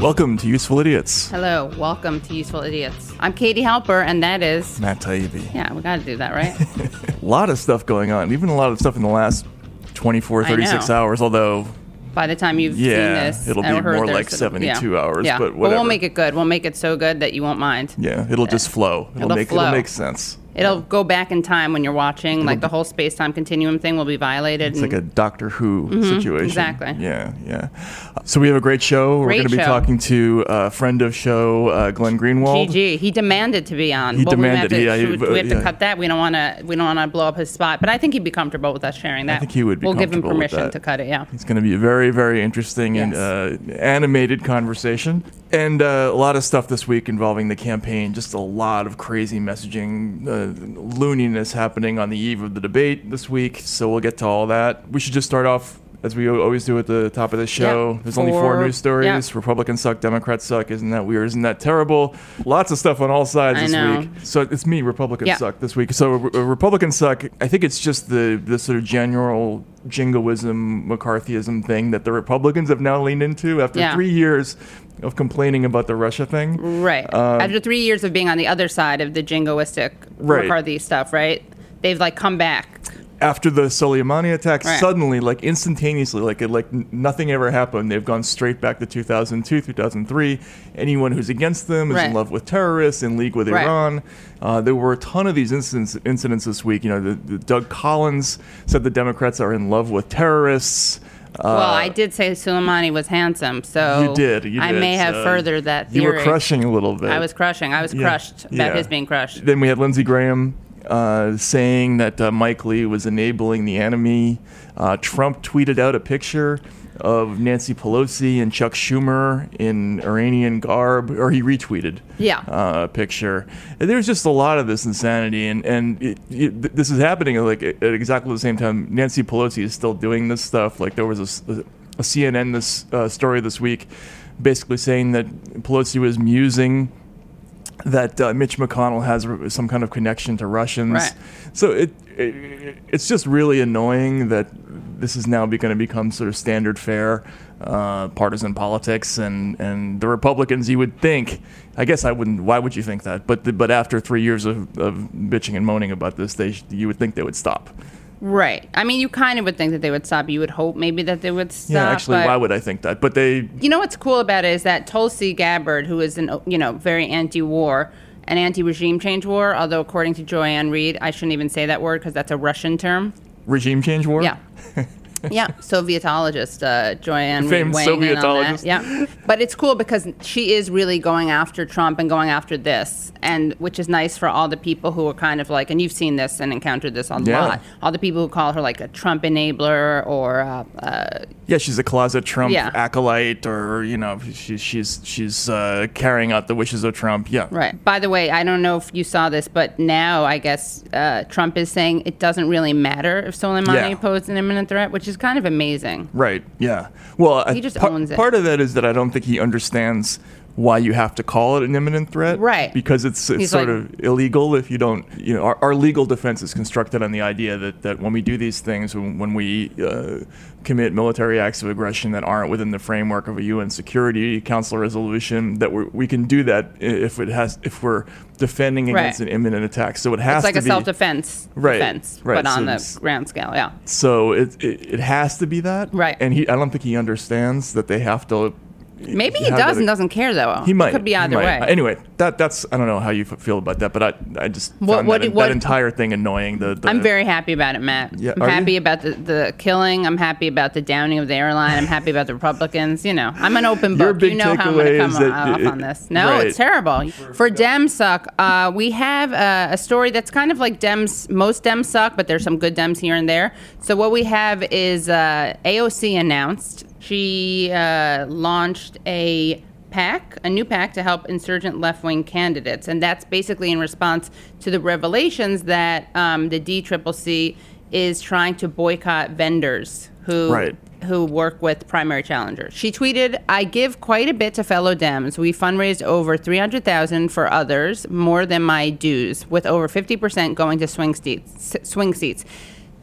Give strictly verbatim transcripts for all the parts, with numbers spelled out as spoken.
Welcome to Useful Idiots. Hello, welcome to Useful Idiots. I'm Katie Halper, and that is... Matt Taibbi. Yeah, we got to do that, right? A lot of stuff going on, even a lot of stuff in the last twenty-four, thirty-six hours, although... By the time you've yeah, seen this... it'll be more like seventy-two yeah. hours, yeah. but whatever. But we'll make it good. We'll make it so good that you won't mind. Yeah, it'll just flow. It'll, it'll make, flow. It'll make sense. It'll go back in time when you're watching, It'll like the be, whole space-time continuum thing will be violated. It's like a Doctor Who mm-hmm, situation. Exactly. Yeah, yeah. So we have a great show. Great We're going to be show. talking to a friend of show, uh, Glenn Greenwald. G G. He demanded to be on. He well, demanded. We yeah, have to, he, we, we have yeah. to cut that. We don't want to. We don't want to blow up his spot. But I think he'd be comfortable with us sharing that. I think he would be We'll give him comfortable with permission that. to cut it. Yeah. It's going to be a very, very interesting Yes. and uh, animated conversation. And uh, a lot of stuff this week involving the campaign. Just a lot of crazy messaging, uh, looniness happening on the eve of the debate this week. So we'll get to all that. We should just start off, as we always do at the top of the show. Yep. There's only four Four- news stories. yep. Republicans suck, Democrats suck. Isn't that weird? Isn't that terrible? Lots of stuff on all sides I this know. week. So it's me, Republicans Yeah. suck this week. So uh, Republicans suck. I think it's just the, the sort of general jingoism, McCarthyism thing that the Republicans have now leaned into after Yeah. three years of complaining about the Russia thing. Right. Um, After three years of being on the other side of the jingoistic Right. McCarthy stuff, right? They've like come back. After the Soleimani attack, Right. suddenly, like instantaneously, like it, like n- nothing ever happened. They've gone straight back to two thousand two, two thousand three. Anyone who's against them is Right. in love with terrorists, in league with Right. Iran. Uh, there were a ton of these incidents, incidents this week. You know, the, the Doug Collins said the Democrats are in love with terrorists. Uh, Well, I did say Soleimani was handsome, so You did, you I did, may have so furthered that You theory. were crushing a little bit. I was crushing. I was Yeah. crushed about Yeah. his being crushed. Then we had Lindsey Graham uh, saying that uh, Mike Lee was enabling the enemy. Uh, Trump tweeted out a picture of Nancy Pelosi and Chuck Schumer in Iranian garb, or he retweeted Yeah. uh, a picture. And there's just a lot of this insanity, and and it, it, th- this is happening like at exactly the same time. Nancy Pelosi is still doing this stuff. Like there was a, s- a C N N this uh, story this week, basically saying that Pelosi was musing that uh, Mitch McConnell has r- some kind of connection to Russians. Right. So it, it it's just really annoying that this is now going to become sort of standard fare, uh, partisan politics, and, and the Republicans, you would think, I guess I wouldn't, why would you think that? But the, but after three years of, of bitching and moaning about this, they sh- you would think they would stop. Right. I mean, you kind of would think that they would stop. You would hope maybe that they would stop. Yeah, actually, but why would I think that? But they... You know what's cool about it is that Tulsi Gabbard, who is an you know very anti-war, an anti-regime change war, although according to Joanne Reed, I shouldn't even say that word because that's a Russian term. Regime change war? Yeah. Yeah, Sovietologist uh, Joanne Reed Famous weighing in on that. Sovietologist. Yeah, but it's cool because she is really going after Trump and going after this, and which is nice for all the people who are kind of like, and you've seen this and encountered this a Yeah. lot. All the people who call her like a Trump enabler or uh, uh, Yeah, she's a closet Trump Yeah. acolyte, or, you know, she's she's she's uh, carrying out the wishes of Trump. Yeah. right. By the way, I don't know if you saw this, but now I guess uh, Trump is saying it doesn't really matter if Soleimani Yeah. posed an imminent threat, which is kind of amazing. Right. Yeah. Well, He I- just par- owns it. Part of that is that I don't think he understands why you have to call it an imminent threat. Right. Because it's, it's He's sort like- of illegal if you don't, you know, our, our legal defense is constructed on the idea that, that when we do these things, when, when we uh, commit military acts of aggression that aren't within the framework of a U N Security Council resolution, that we're, we can do that if it has, if we're defending against Right. an imminent attack. So it has It's like to a be self-defense Right, defense, right, but on so the it's- grand scale, yeah. So it, it it has to be that. Right. And he, I don't think he understands that they have to. Maybe he have does that- and doesn't care, though. He might. It could be he either might. way. Anyway, that that's I don't know how you f- feel about that, but I I just What- found what that, do- what- that entire thing annoying. The, the I'm very happy about it, Matt. Yeah, I'm are happy you? about the, the killing. I'm happy about the downing of the airline. I'm happy about the Republicans. You know, I'm an open Your book. big You know how I'm going takeaway to come is that off it- on this. No, right. it's terrible. For Dems suck, uh, we have uh, a story that's kind of like Dems. Most Dems suck, but there's some good Dems here and there. So what we have is uh, A O C announced she uh, launched a PAC, a new PAC to help insurgent left-wing candidates, and that's basically in response to the revelations that um, the D C C C is trying to boycott vendors who Right. who work with primary challengers. She tweeted, "I give quite a bit to fellow Dems. We fundraised over three hundred thousand for others, more than my dues, with over fifty percent going to swing seats. Swing seats.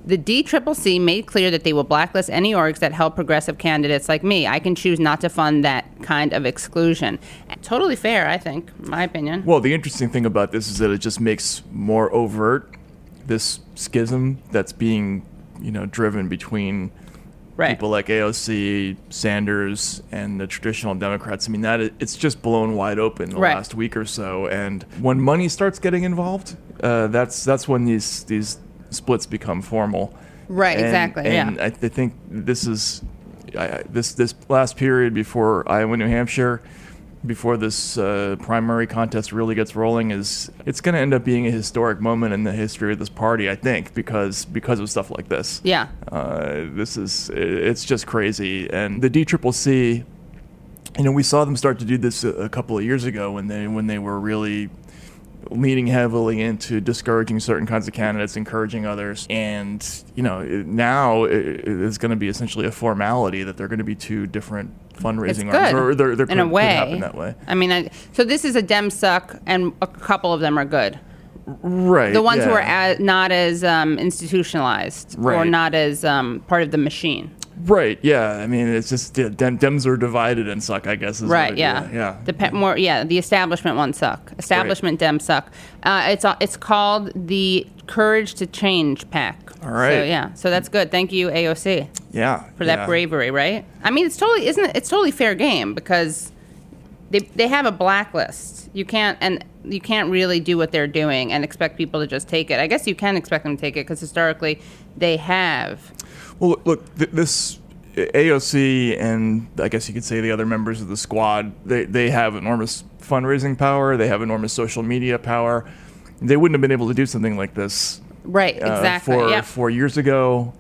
The D C C C made clear that they will blacklist any orgs that help progressive candidates like me. I can choose not to fund that kind of exclusion. Totally fair, I think, in my opinion. Well, the interesting thing about this is that it just makes more overt this schism that's being, you know, driven between right. people like A O C, Sanders, and the traditional Democrats. I mean, that it's just blown wide open the right. last week or so. And when money starts getting involved, uh, that's that's when these these splits become formal. Right, and, exactly. And yeah. I, I think this is I, this this last period before Iowa, New Hampshire, before this uh, primary contest really gets rolling, is it's going to end up being a historic moment in the history of this party, I think, because because of stuff like this. Yeah. Uh, this is it's just crazy, and the D C C C, you know, we saw them start to do this a, a couple of years ago when they when they were really leaning heavily into discouraging certain kinds of candidates, encouraging others. And, you know, it, now it, it's going to be essentially a formality that they're going to be two different fundraising arms. Or they're, they're in could, a way. Could happen that way. I mean, I, so this is a Dem suck, and a couple of them are good. Right. The ones yeah. who are as, not as um, institutionalized right. or not as um, part of the machine. Right. Yeah. I mean, it's just yeah, Dem- Dems are divided and suck, I guess. Is right. What, yeah. Yeah. yeah. Dep- more. Yeah. The establishment ones suck. Establishment right. Dems suck. Uh, it's uh, it's called the Courage to Change PAC. All right. So yeah. So that's good. Thank you, A O C. Yeah. For that yeah. bravery, right? I mean, it's totally isn't it? It's totally fair game because they they have a blacklist. You can't and you can't really do what they're doing and expect people to just take it. I guess you can expect them to take it because historically they have. Well, look, th- this A O C and I guess you could say the other members of the squad, they, they have enormous fundraising power. They have enormous social media power. They wouldn't have been able to do something like this. Right, exactly. Uh, four, yeah. four years ago.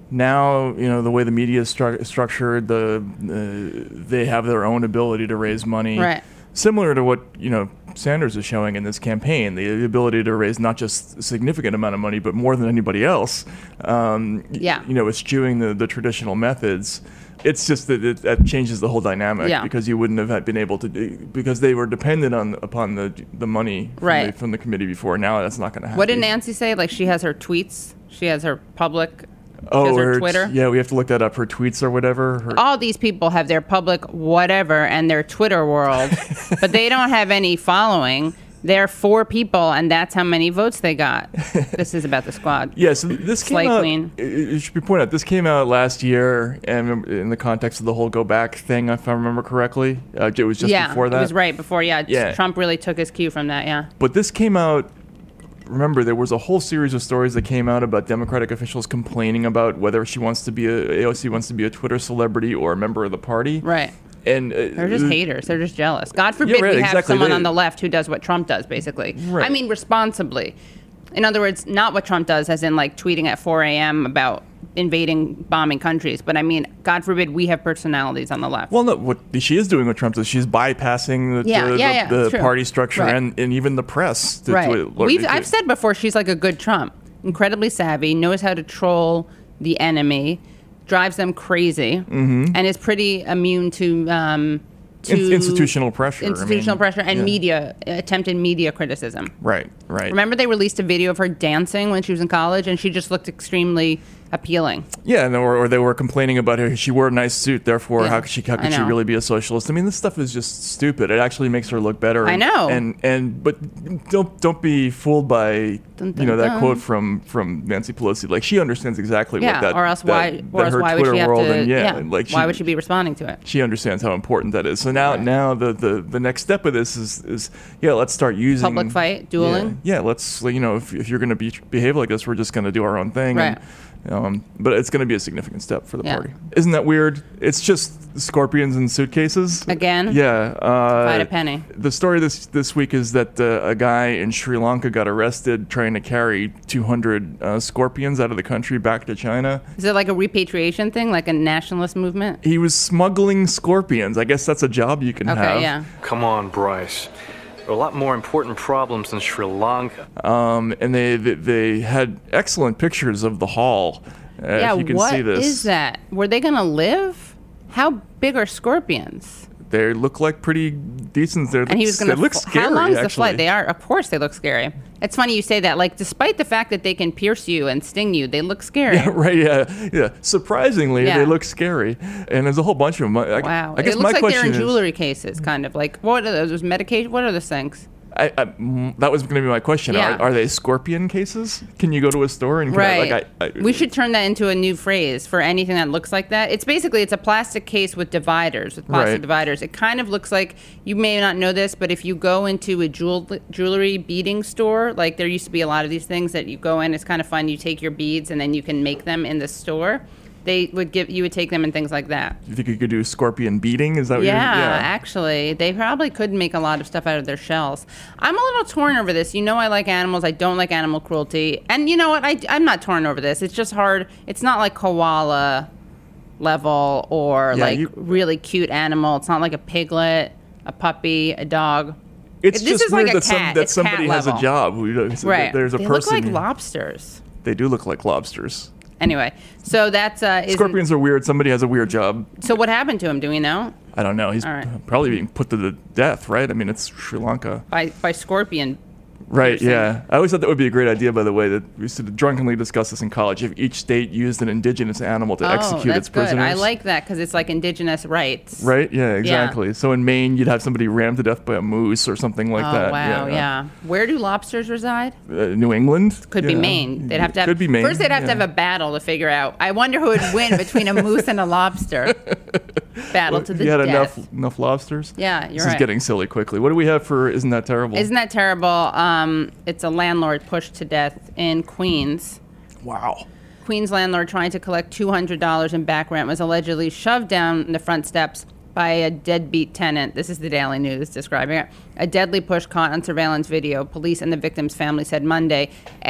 Now, you know, the way the media is stru- structured, the uh, they have their own ability to raise money. Right. Similar to what, you know, Sanders is showing in this campaign, the ability to raise not just a significant amount of money, but more than anybody else. Um, yeah. You know, eschewing the, the traditional methods. It's just that it, that changes the whole dynamic yeah. because you wouldn't have had been able to do, because they were dependent on upon the the money from, right. the, from the committee before. Now that's not going to happen. What did Nancy say? Like she has her tweets, she has her public. Oh, she has her her Twitter. Yeah, we have to look that up. Her tweets or whatever. Her All these people have their public whatever and their Twitter world, but they don't have any following. They're four people, and that's how many votes they got. This is about the squad. Yeah, so this came Slay out. Queen. It, it should be pointed out. This came out last year, and in the context of the whole "Go Back" thing, if I remember correctly, uh, it was just yeah, before that. it was right before. Yeah, Yeah. Trump really took his cue from that. Yeah. But this came out. Remember, there was a whole series of stories that came out about Democratic officials complaining about whether she wants to be a A O C wants to be a Twitter celebrity or a member of the party. Right. And uh, they're just haters. They're just jealous. God forbid yeah, right, we have exactly. someone they, on the left who does what Trump does, basically. Right. I mean, responsibly. In other words, not what Trump does, as in like tweeting at four a.m. about invading, bombing countries. But I mean, God forbid we have personalities on the left. Well, no, what she is doing what Trump does, she's bypassing the, Yeah, the, yeah, the, yeah, the true. party structure Right. and, and even the press. To, right. to, to, We've, to, I've said before, she's like a good Trump. Incredibly savvy, knows how to troll the enemy, drives them crazy, mm-hmm. and is pretty immune to... Um, to In- institutional pressure. institutional I mean, pressure and yeah. media, attempted media criticism. Right, right. Remember they released a video of her dancing when she was in college, and she just looked extremely appealing. Yeah, and or, or they were complaining about her. She wore a nice suit, therefore, Yeah, how could she how I could she know. really be a socialist? I mean, this stuff is just stupid. It actually makes her look better. I And, know. And and but don't don't be fooled by Dun, dun, you know that dun. quote from from Nancy Pelosi. Like she understands exactly Yeah, what that or else that, why? that Or else her why Twitter would she have world to? and yeah, yeah. like why would she be responding to it? She understands how important that is. So now, Right. now the, the, the next step of this is, is yeah, let's start using Public fight, dueling? Yeah, yeah let's you know if, if you're going to be behave like this, we're just going to do our own thing. Right. And, um, but it's going to be a significant step for the Yeah. party. Isn't that weird? It's just scorpions and suitcases Again? Yeah. Uh, Fight a penny. The story this this week is that uh, a guy in Sri Lanka got arrested trying to carry two hundred uh, scorpions out of the country back to China. Is it like a repatriation thing, like a nationalist movement? He was smuggling scorpions. I guess that's a job you can Okay, have. yeah. Come on, Bryce. There are a lot more important problems in Sri Lanka. Um, and they, they they had excellent pictures of the haul. Uh, yeah, if you can what see this. is that? Were they going to live? How big are scorpions? They look like pretty decent. They're, And he was going they to. look scary. How long is actually. the flight? They are, of course, they look scary. It's funny you say that. Like, despite the fact that they can pierce you and sting you, they look scary. Yeah, right. Yeah, yeah. Surprisingly, Yeah. they look scary, and there's a whole bunch of them. I, Wow. I guess it looks my like question they're in is, jewelry cases, kind of like what are those medication? What are those things? I, I, mm, that was going to be my question. Yeah. Are, are they scorpion cases? Can you go to a store and can I, Right. like I, I, we should turn that into a new phrase for anything that looks like that. It's basically it's a plastic case with dividers, with plastic Right. dividers. It kind of looks like, you may not know this, but if you go into a jewel, jewelry beading store, like there used to be a lot of these things that you go in. It's kind of fun. You take your beads and then you can make them in the store. They would give you would take them and things like that. You think you could do scorpion beating? Is that what Yeah, you're, yeah. actually, they probably could make a lot of stuff out of their shells. I'm a little torn over this. You know, I like animals. I don't like animal cruelty. And you know what? I, I'm not torn over this. It's just hard. It's not like koala level or Yeah, like you- really cute animal. It's not like a piglet, a puppy, a dog. It's This just is like weird a that, some, cat. that It's somebody cat has a level. job. We don't- so Right. There's a they person. look like who- lobsters. They do look like lobsters. Anyway, so that's uh, isn't- Scorpions are weird. Somebody has a weird job. So what happened to him? Do we know? I don't know. He's All right. probably being put to the death, right? I mean, it's Sri Lanka. By by scorpion. Right, piercing. yeah. I always thought that would be a great idea, by the way, that we used to drunkenly discuss this in college. If each state used an indigenous animal to Oh, execute that's its good. prisoners. I like that because it's like indigenous rights. Right? Yeah, exactly. So in Maine, you'd have somebody rammed to death by a moose or something like Oh, that. wow, yeah. Where do lobsters reside? Uh, New England? Could be Yeah. Maine. They'd have to have, Could be Maine. First, they'd have yeah. to have a battle to figure out. I wonder who would win between a moose and a lobster. Battle to the You had death. enough enough lobsters? Yeah, you're This right. is getting silly quickly. What do we have for Isn't That Terrible? Isn't that terrible? Um, it's a landlord pushed to death in Queens. Wow. Queens landlord trying to collect two hundred dollars in back rent was allegedly shoved down the front steps by a deadbeat tenant. This is the Daily News describing it. A deadly push caught on surveillance video. Police and the victim's family said Monday.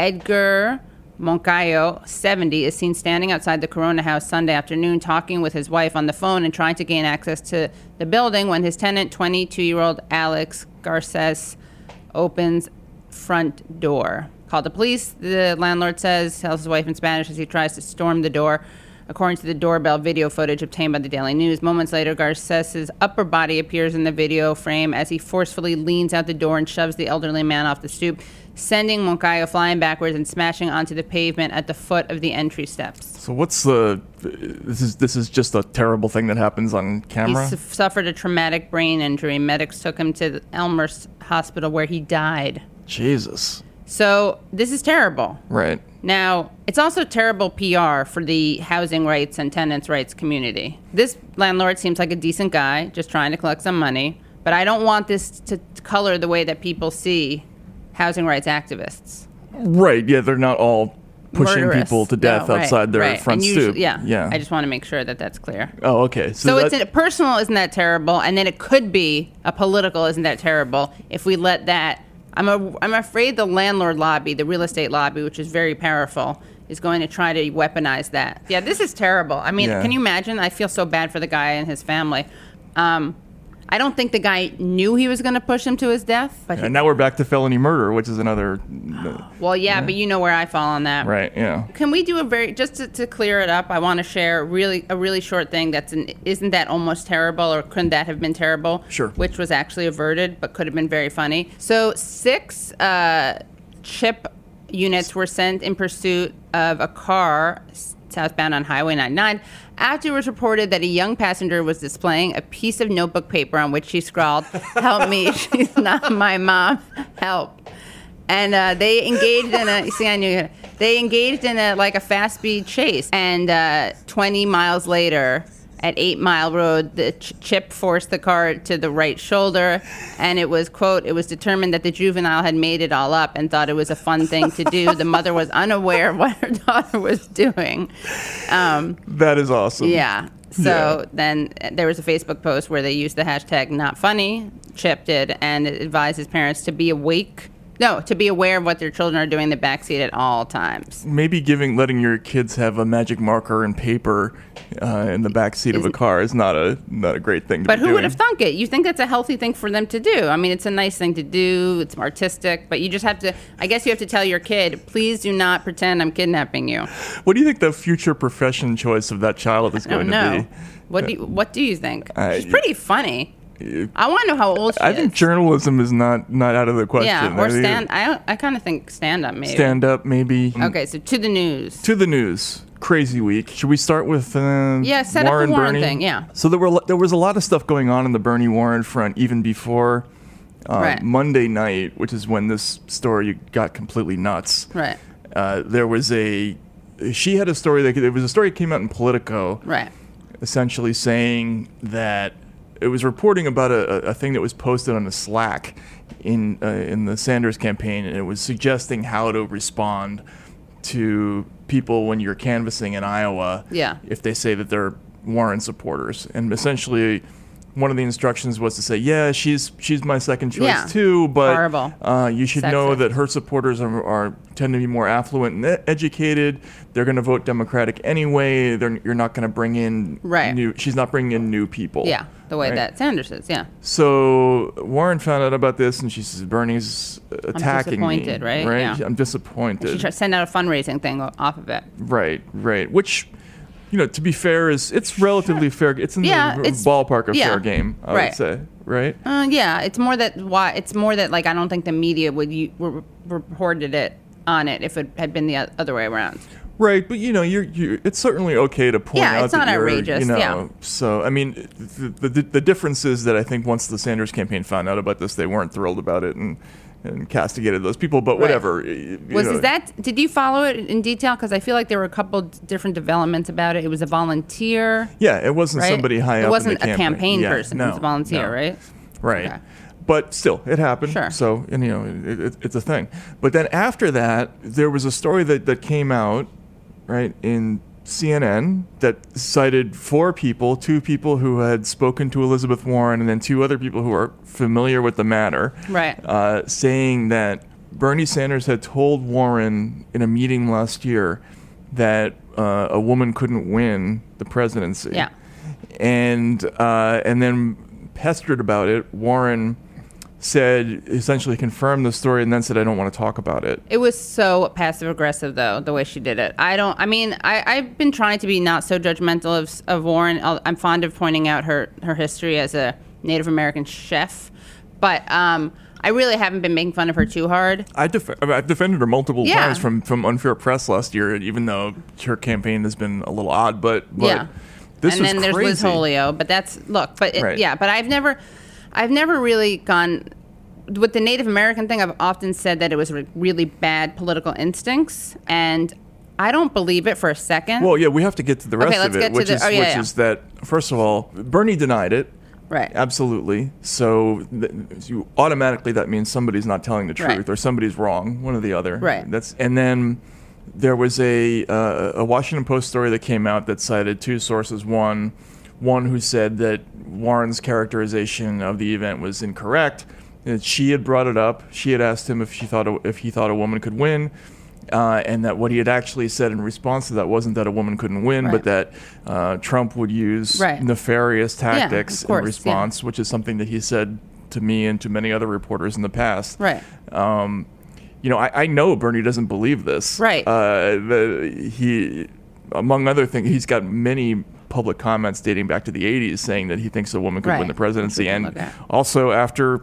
Edgar Moncayo, seventy, is seen standing outside the Corona House Sunday afternoon talking with his wife on the phone and trying to gain access to the building when his tenant, twenty-two-year-old Alex Garces, opens front door. Called the police, the landlord says, tells his wife in Spanish as he tries to storm the door. According to the doorbell video footage obtained by the Daily News, moments later, Garces' upper body appears in the video frame as he forcefully leans out the door and shoves the elderly man off the stoop, sending Moncayo flying backwards and smashing onto the pavement at the foot of the entry steps. So what's the this is this is just a terrible thing that happens on He camera? su- suffered a traumatic brain injury. Medics took him to the Elmhurst Hospital where he died. Jesus. So this is terrible. Right. Now, it's also terrible P R for the housing rights and tenants' rights community. This landlord seems like a decent guy, just trying to collect some money, but I don't want this to color the way that people see housing rights activists. Right. Yeah, they're not all pushing Murderous. people to death No, right, outside their right. front And usually- stoop. Yeah, Yeah. I just want to make sure that that's clear. Oh, okay. So, So that, it's a personal, isn't that terrible? And then it could be a political, isn't that terrible? If we let that, I'm a, I'm afraid the landlord lobby, the real estate lobby, which is very powerful, is going to try to weaponize that. Yeah, this is terrible. I mean, Yeah. can you imagine? I feel so bad for the guy and his family. Um, I don't think the guy knew he was going to push him to his death. But he, and now we're back to felony murder, which is another. well, yeah, but you know where I fall on that. Right. Yeah. Can we do a very just to, to clear it up? I want to share really a really short thing that's an isn't that almost terrible or couldn't that have been terrible? Sure. Which was actually averted but could have been very funny. So six uh, chip units were sent in pursuit of a car southbound on Highway ninety-nine after it was reported that a young passenger was displaying a piece of notebook paper on which she scrawled, "Help me, she's not my mom, help." And uh, they engaged in a see, I knew they engaged in a like a fast speed chase. And uh, twenty miles later, at Eight Mile Road, the ch- chip forced the car to the right shoulder, and it was quote. It was determined that the juvenile had made it all up and thought it was a fun thing to do. The mother was unaware of what her daughter was doing. Um, That is awesome. yeah. So Yeah. then uh, there was a Facebook post where they used the hashtag not funny. Chip did, and it advised his parents to be awake. No, to be aware of what their children are doing in the backseat at all times. Maybe giving letting your kids have a magic marker and paper uh, in the back seat of a Isn't- car is not a not a great thing to But be who doing. would have thunk it? You think that's a healthy thing for them to do? I mean, it's a nice thing to do. It's artistic, but you just have to. I guess you have to tell your kid, please do not pretend I'm kidnapping you. What do you think the future profession choice of that child is I going don't know. to be? What do you, What do you think? I- She's pretty funny. I want to know how old she I is. think journalism is not not out of the question. Yeah, or I mean, stand. I I kind of think stand up maybe. stand up maybe. Okay, so to the news. To the news. Crazy week. Should we start with uh, Yeah, set Warren, up the Warren Bernie? thing. Yeah. So there were there was a lot of stuff going on in the Bernie Warren front even before uh, Right. Monday night, which is when this story got completely nuts. Right. Uh, there was a she had a story that there was a story that came out in Politico, Right. essentially saying that it was reporting about a, a thing that was posted on the Slack in uh, in the Sanders campaign, and it was suggesting how to respond to people when you're canvassing in Iowa Yeah. if they say that they're Warren supporters. And essentially, one of the instructions was to say, yeah, she's she's my second choice Yeah. too, but Horrible. Uh, you should know Sexist. that her supporters are, are tend to be more affluent and e- educated. They're going to vote Democratic anyway. They're, you're not going to bring in Right. new. She's not bringing in new people. Yeah. The way right? that Sanders is. Yeah. So Warren found out about this, and she says, "Bernie's attacking me." disappointed, right? Right. Yeah. I'm disappointed. She tried to send out a fundraising thing o- off of it. Right. Right. Which, you know, to be fair, is it's relatively fair. It's in Yeah, the it's- ballpark of yeah. fair game. I Right. would say. Right. Uh, yeah, it's more that why it's more that like I don't think the media would you re- reported it on it if it had been the o- other way around. Right, but you know, you're you. It's certainly okay to point Yeah, out it's that not you're, outrageous, You know, yeah. so I mean, the, the the difference is that I think once the Sanders campaign found out about this, they weren't thrilled about it and and castigated those people. But Right. whatever. you Was know. is that? Did you follow it in detail? Because I feel like there were a couple d- different developments about it. It was a volunteer, Yeah, it wasn't right? somebody high It up. wasn't in the a campaign Yeah, person. No, it was a volunteer, no. right? Right. Okay. But still, it happened. Sure. So, and, you know, it, it, it's a thing. But then after that, there was a story that, that came out, right, in C N N that cited four people, two people who had spoken to Elizabeth Warren, and then two other people who are familiar with the matter, Right. uh, saying that Bernie Sanders had told Warren in a meeting last year that uh, a woman couldn't win the presidency. Yeah. And uh, and then pestered about it, Warren said, essentially confirmed the story and then said, I don't want to talk about it. It was so passive aggressive, though, the way she did it. I don't. I mean, I, I've been trying to be not so judgmental of of Warren. I'll, I'm fond of pointing out her her history as a Native American chef, but um, I really haven't been making fun of her too hard. I def- I mean, I've defended her multiple Yeah. times from, from unfair press last year, even though her campaign has been a little odd. But, but Yeah. this and was then there's crazy. Liz Holio, but that's look, but it, Right. yeah, but I've never, I've never really gone with the Native American thing. I've often said that it was re- really bad political instincts, and I don't believe it for a second. Well, yeah, we have to get to the rest Okay, let's of it, get to which the- is oh, yeah, which yeah. is that first of all, Bernie denied it. right. Absolutely. So th- you automatically that means somebody's not telling the truth Right. or somebody's wrong, one or the other. Right. That's and then there was a uh, a Washington Post story that came out that cited two sources. One, one who said that Warren's characterization of the event was incorrect. That she had brought it up. She had asked him if she thought a, if he thought a woman could win. Uh, and that what he had actually said in response to that wasn't that a woman couldn't win, Right. but that uh, Trump would use Right. nefarious Yeah, of tactics course, in yeah. response, which is something that he said to me and to many other reporters in the past. Right. Um, you know, I, I know Bernie doesn't believe this. Right. Uh, the, he, among other things, he's got many public comments dating back to the eighties saying that he thinks a woman could Right. win the presidency, Which we can and look at. also after.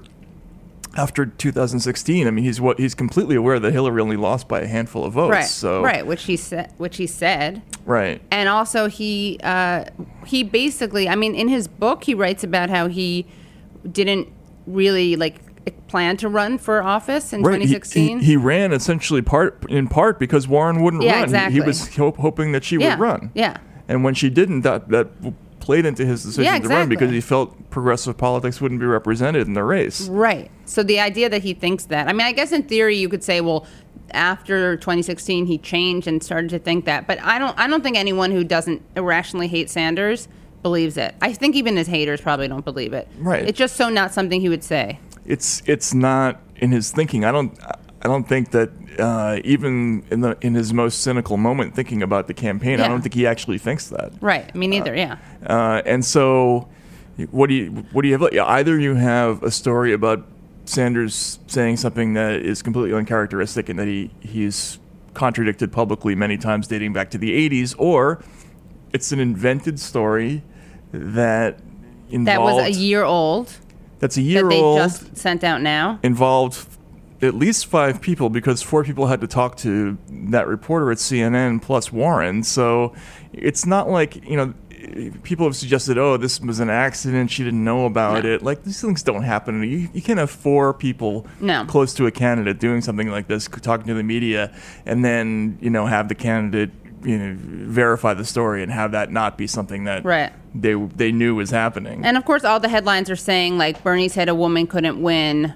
After two thousand sixteen, I mean, he's what he's completely aware that Hillary only lost by a handful of votes. Right. So right. Which he said. Which he said. right. And also, he uh, he basically, I mean, in his book, he writes about how he didn't really like plan to run for office in Right. twenty He- sixteen. He, he ran essentially part in part because Warren wouldn't Yeah, run. He- exactly. He, was ho- hoping that she yeah. would run. Yeah. And when she didn't, that that played into his decision Yeah, to run exactly. because he felt progressive politics wouldn't be represented in the race. Right. So the idea that he thinks that, I mean, I guess in theory you could say, well, after twenty sixteen he changed and started to think that, but I don't. I don't think anyone who doesn't irrationally hate Sanders believes it. I think even his haters probably don't believe it. Right. It's just so not something he would say. It's it's not in his thinking. I don't I don't think that uh, even in the in his most cynical moment thinking about the campaign, I Yeah. don't think he actually thinks that. Right. Me neither. yeah. Uh, and so, what do you what do you have? Either you have a story about Sanders saying something that is completely uncharacteristic and that he he's contradicted publicly many times dating back to the eighties, or it's an invented story that involved. That was a year old. That's a year that they old. just sent out now. Involved at least five people because four people had to talk to that reporter at C N N plus Warren. So it's not like, you know, people have suggested, oh, this was an accident, she didn't know about No. it. Like, these things don't happen. You, you can't have four people No. close to a candidate doing something like this, talking to the media, and then, you know, have the candidate, you know, verify the story and have that not be something that Right. they they knew was happening. And of course, all the headlines are saying, like, Bernie said a woman couldn't win,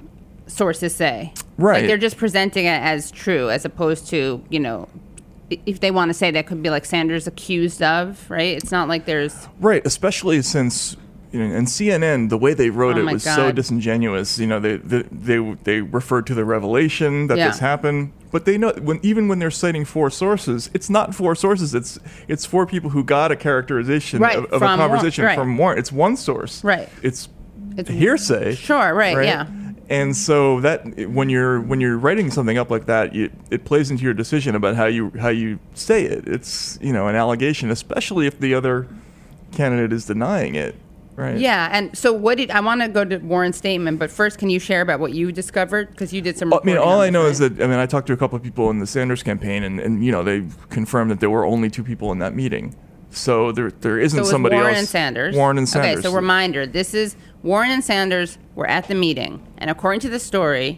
sources say. Right. Like, they're just presenting it as true, as opposed to, you know, i- if they want to say that could be like Sanders accused of, right? It's not like there's. Right, especially since, you know, and C N N, the way they wrote Oh it my was so God. disingenuous. You know, they they they, they referred to the revelation that Yeah. this happened, but they know when even when they're citing four sources, it's not four sources. It's it's four people who got a characterization Right, of, of a from War- conversation right. from Warren. It's one source. Right. It's, It's- hearsay. Sure, right, yeah. And so that when you're when you're writing something up like that, you, it plays into your decision about how you how you say it. It's, you know, an allegation, especially if the other candidate is denying it, right? Yeah, and so what did I want to go to Warren's statement, but first, can you share about what you discovered? Because you did some. I mean, reporting all on I this, know right? is that I mean I talked to a couple of people in the Sanders campaign, and, and you know they confirmed that there were only two people in that meeting. So there there isn't So it was somebody Warren else. and Sanders. Warren and Sanders. Okay, so reminder: this is Warren and Sanders were at the meeting, and according to the story,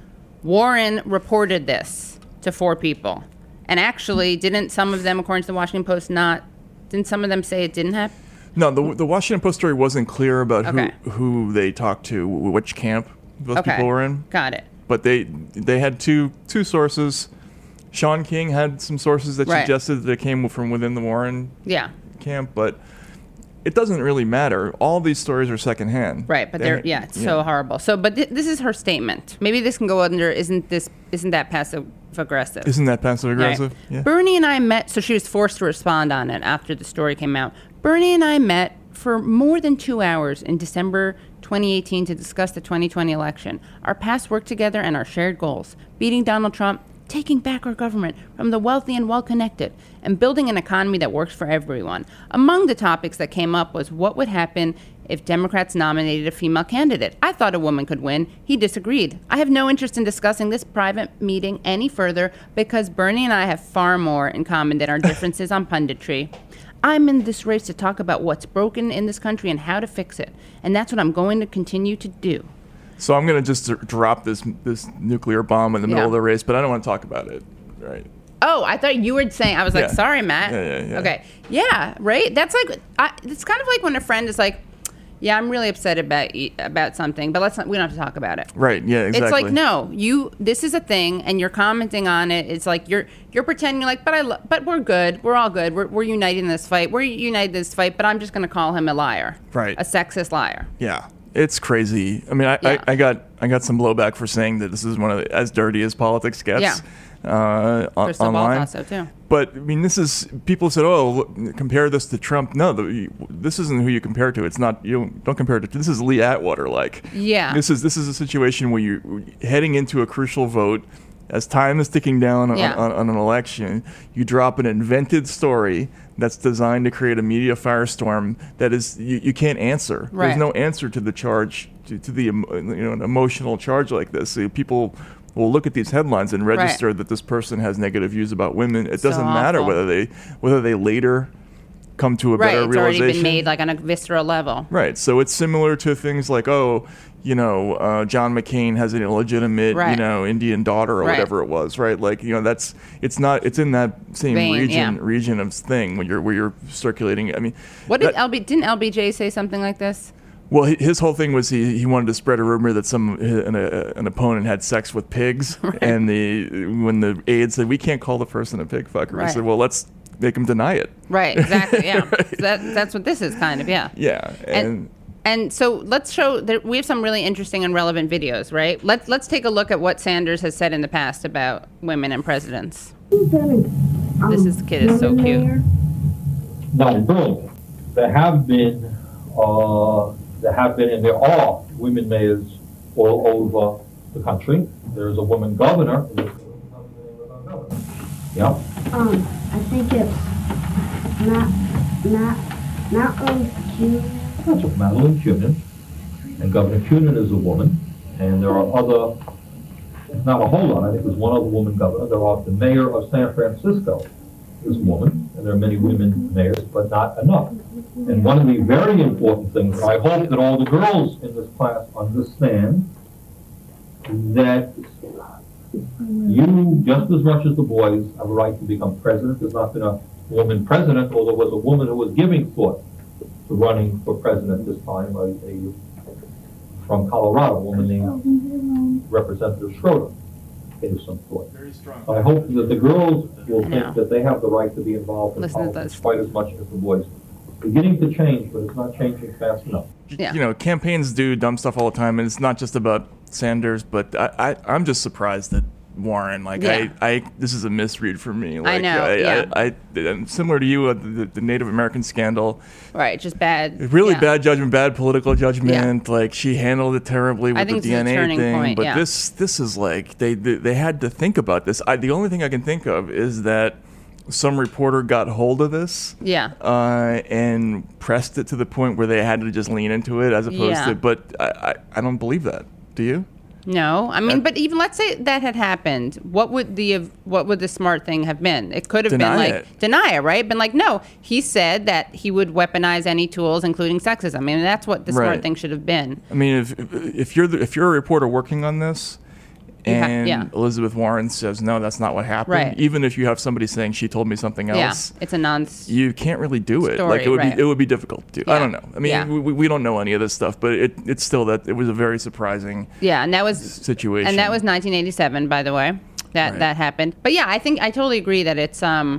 Warren reported this to four people, and actually, didn't some of them, according to the Washington Post, not? Didn't some of them say it didn't happen? No, the the Washington Post story wasn't clear about Okay. who who they talked to, which camp those Okay, people were in. got it. But they they had two two sources. Sean King had some sources that Right. suggested that it came from within the Warren Yeah, camp, but it doesn't really matter. All these stories are secondhand. right. But they're yeah, it's so horrible. So, but th- this is her statement. Maybe this can go under. Isn't this? Isn't that passive aggressive? Isn't that passive Right. aggressive? Yeah. Bernie and I met, so she was forced to respond on it after the story came out. Bernie and I met for more than two hours in December twenty eighteen to discuss the twenty twenty election, our past work together, and our shared goals: beating Donald Trump, taking back our government from the wealthy and well-connected, and building an economy that works for everyone. Among the topics that came up was what would happen if Democrats nominated a female candidate. I thought a woman could win. He disagreed. I have no interest in discussing this private meeting any further because Bernie and I have far more in common than our differences on punditry. I'm in this race to talk about what's broken in this country and how to fix it. And that's what I'm going to continue to do. So I'm going to just d- drop this this nuclear bomb in the middle Yeah. of the race, but I don't want to talk about it. Right. Oh, I thought you were saying, I was like, Yeah. sorry, Matt. Yeah, yeah, yeah. Okay. Yeah, right? That's like, I, it's kind of like when a friend is like, yeah, I'm really upset about you, about something, but let's not, we don't have to talk about it. Right. Yeah. Exactly. It's like, no, you, this is a thing and you're commenting on it. It's like you're, you're pretending you're like, but I, lo- but we're good. We're all good. We're, we're united in this fight. We're united in this fight, but I'm just going to call him a liar. Right. A sexist liar. Yeah. It's crazy. I mean, I, Yeah. I, I got I got some blowback for saying that this is one of the, as dirty as politics gets. Yeah. Uh, on, Crystal Ball online. thought so too. But I mean, this is people said, "Oh, look, compare this to Trump." No, the, this isn't who you compare to. It's not you. Don't, don't compare it to. This is Lee Atwater. Like, Yeah. This is this is a situation where you're heading into a crucial vote. As time is ticking down on, Yeah. on, on an election, you drop an invented story that's designed to create a media firestorm that is you, you can't answer. Right. There's no answer to the charge, to, to the emo- you know an emotional charge like this. So people will look at these headlines and register that this person has negative views about women. It So doesn't matter awful. whether they whether they later come to a Right. better It's already realization. been made like on a visceral level. Right. So it's similar to things like, oh, you know, uh, John McCain has an illegitimate, you Right. know, Indian daughter or Right. whatever it was, right? Like, you know, that's it's not it's in that same Vein, region yeah. region of thing when you're where you're circulating. I mean, What did that- L B, didn't L B J say something like this? well, hi- his whole thing was he, he wanted to spread a rumor that some an, a, an opponent had sex with pigs, and the when the aide said we can't call the person a pig fucker, Right. he said, well, let's make him deny it. Right, exactly, yeah. So that, that's what this is kind of, yeah. Yeah, and, And and so let's show that we have some really interesting and relevant videos, right? Let's let's take a look at what Sanders has said in the past about women and presidents. This is kid is so cute. Not in Burlington. There have been, uh, there have been, and there are women mayors all over the country. There's a woman governor. Yeah. Um, I think it's not, not, not Rose Junior That's just Madeleine Kunin, and Governor Kunin is a woman, and there are other, not a whole lot, I think there's one other woman governor. There are the mayor of San Francisco is a woman, and there are many women mayors, but not enough. And one of the very important things, I hope that all the girls in this class understand that you, just as much as the boys, have a right to become president. There's not been a woman president, although there was a woman who was giving thought to running for president this time, a, a from Colorado, a woman named Representative Schroeder, gave some thought. Very strong. So I hope that the girls will think that they have the right to be involved in Listen to politics this. quite as much as the boys. Beginning to change, but it's not changing fast enough. Yeah. You know, campaigns do dumb stuff all the time, and it's not just about Sanders, but I, I, I'm just surprised that Warren, like, Yeah. I, I, this is a misread for me. Like, know, I, yeah. I, I, I'm similar to you, uh, the, the Native American scandal. Right, just bad. Really yeah. bad judgment, bad political judgment. Like, she handled it terribly with I the think it's D N a A turning thing. point, but yeah. this, this is like they, they, they had to think about this. I, the only thing I can think of is that some reporter got hold of this, Yeah. uh, and pressed it to the point where they had to just lean into it, as opposed Yeah. to. But I, I, I don't believe that. Do you? No, I mean, Uh, but even let's say that had happened, what would the what would the smart thing have been? It could have Deny been like it. deny it, right? Been like, no, he said that he would weaponize any tools, including sexism. I mean, that's what the smart Right. thing should have been. I mean, if if you're the, if you're a reporter working on this, You ha- and yeah. Elizabeth Warren says no, that's not what happened. Right. Even if you have somebody saying she told me something else, Yeah, it's a non. you can't really do it. Story, like it would right. be it would be difficult to do. I Yeah. don't know. I mean, Yeah. we, we don't know any of this stuff, but it it's still that it was a very surprising Yeah, and that was situation. And that was nineteen eighty-seven, by the way. That Right. that happened. But yeah, I think I totally agree that it's um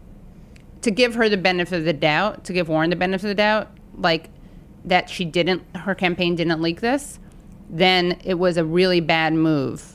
to give her the benefit of the doubt, to give Warren the benefit of the doubt, like that she didn't, her campaign didn't leak this, then it was a really bad move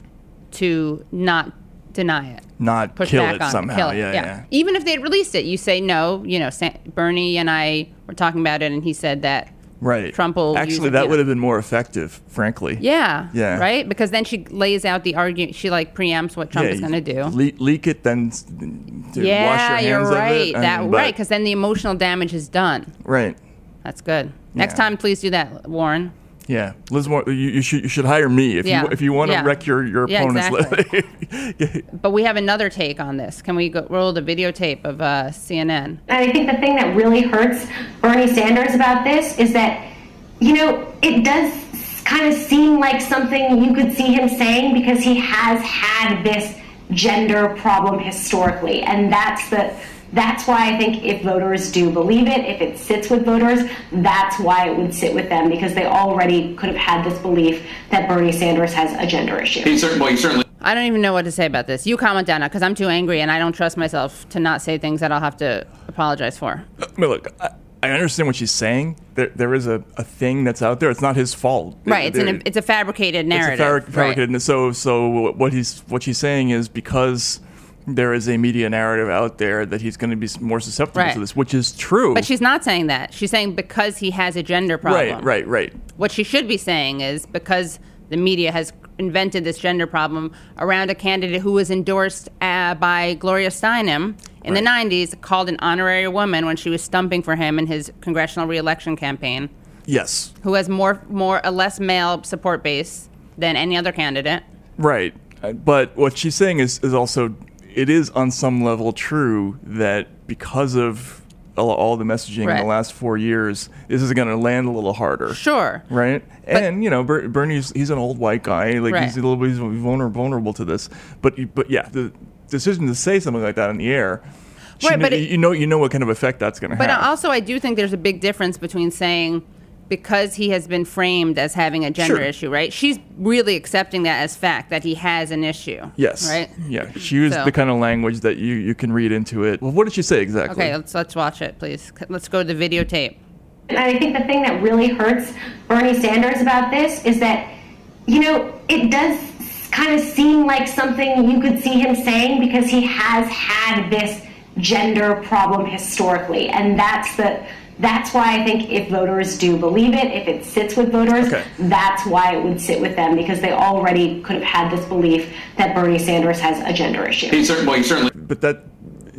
to not deny it. not Push kill back it on somehow. Kill it. Yeah, yeah, Even if they'd released it, you say no. You know, Sa- Bernie and I were talking about it, and he said that. Right. Trump will use Actually, it, that yeah. would have been more effective, frankly. Yeah. Yeah. Right? Because then she lays out the argument. She like preempts what Trump Yeah, is going to do. Le- leak it, then s- to yeah, wash your you're hands right. of it. That and- but- right, because then the emotional damage is done. Right. That's good. Next Yeah. time, please do that, Warren. Yeah, Liz, Moore, you, you should you should hire me if Yeah. you if you want to Yeah. wreck your your Yeah, opponent's exactly. li- But we have another take on this. Can we go, roll the videotape of uh, C N N? And I think the thing that really hurts Bernie Sanders about this is that, you know, it does kind of seem like something you could see him saying because he has had this gender problem historically. And that's the that's why I think if voters do believe it, if it sits with voters, that's why it would sit with them, because they already could have had this belief that Bernie Sanders has a gender issue. He certainly, well, he certainly I don't even know what to say about this. You comment down now, because I'm too angry and I don't trust myself to not say things that I'll have to apologize for. I mean, look, I, I understand what she's saying. There there is a, a thing that's out there. It's not his fault. Right. It's There- an it's a fabricated narrative. It's a fabric- Right. fabricated. And so so what he's what she's saying is because there is a media narrative out there that he's going to be more susceptible Right. to this, which is true. But she's not saying that. She's saying because he has a gender problem. right, right, right. What she should be saying is because the media has invented this gender problem around a candidate who was endorsed uh, by Gloria Steinem in the Right. nineties, called an honorary woman when she was stumping for him in his congressional reelection campaign, Yes, who has more, more a less male support base than any other candidate. right. Uh, But what she's saying is is also it is on some level true that because of all, all the messaging in Right. the last four years, this is going to land a little harder. Sure. Right, and you know, Ber- Bernie's he's an old white guy, like Right. he's a little bit he's vulnerable, vulnerable to this. But but yeah, the decision to say something like that in the air, she Right, kn- but it- you know you know what kind of effect that's going to But have. also, I do think there's a big difference between saying because he has been framed as having a gender Sure. issue, right? She's really accepting that as fact, that he has an issue. Yes. Right? Yeah, she used So- the kind of language that you, you can read into it. Well, what did she say exactly? Okay, let's let's watch it, please. C- Let's go to the videotape. And I think the thing that really hurts Bernie Sanders about this is that, you know, it does kind of seem like something you could see him saying because he has had this gender problem historically. And that's the that's why I think if voters do believe it, if it sits with voters, Okay. that's why it would sit with them, because they already could have had this belief that Bernie Sanders has a gender issue. he certainly, well, he certainly But that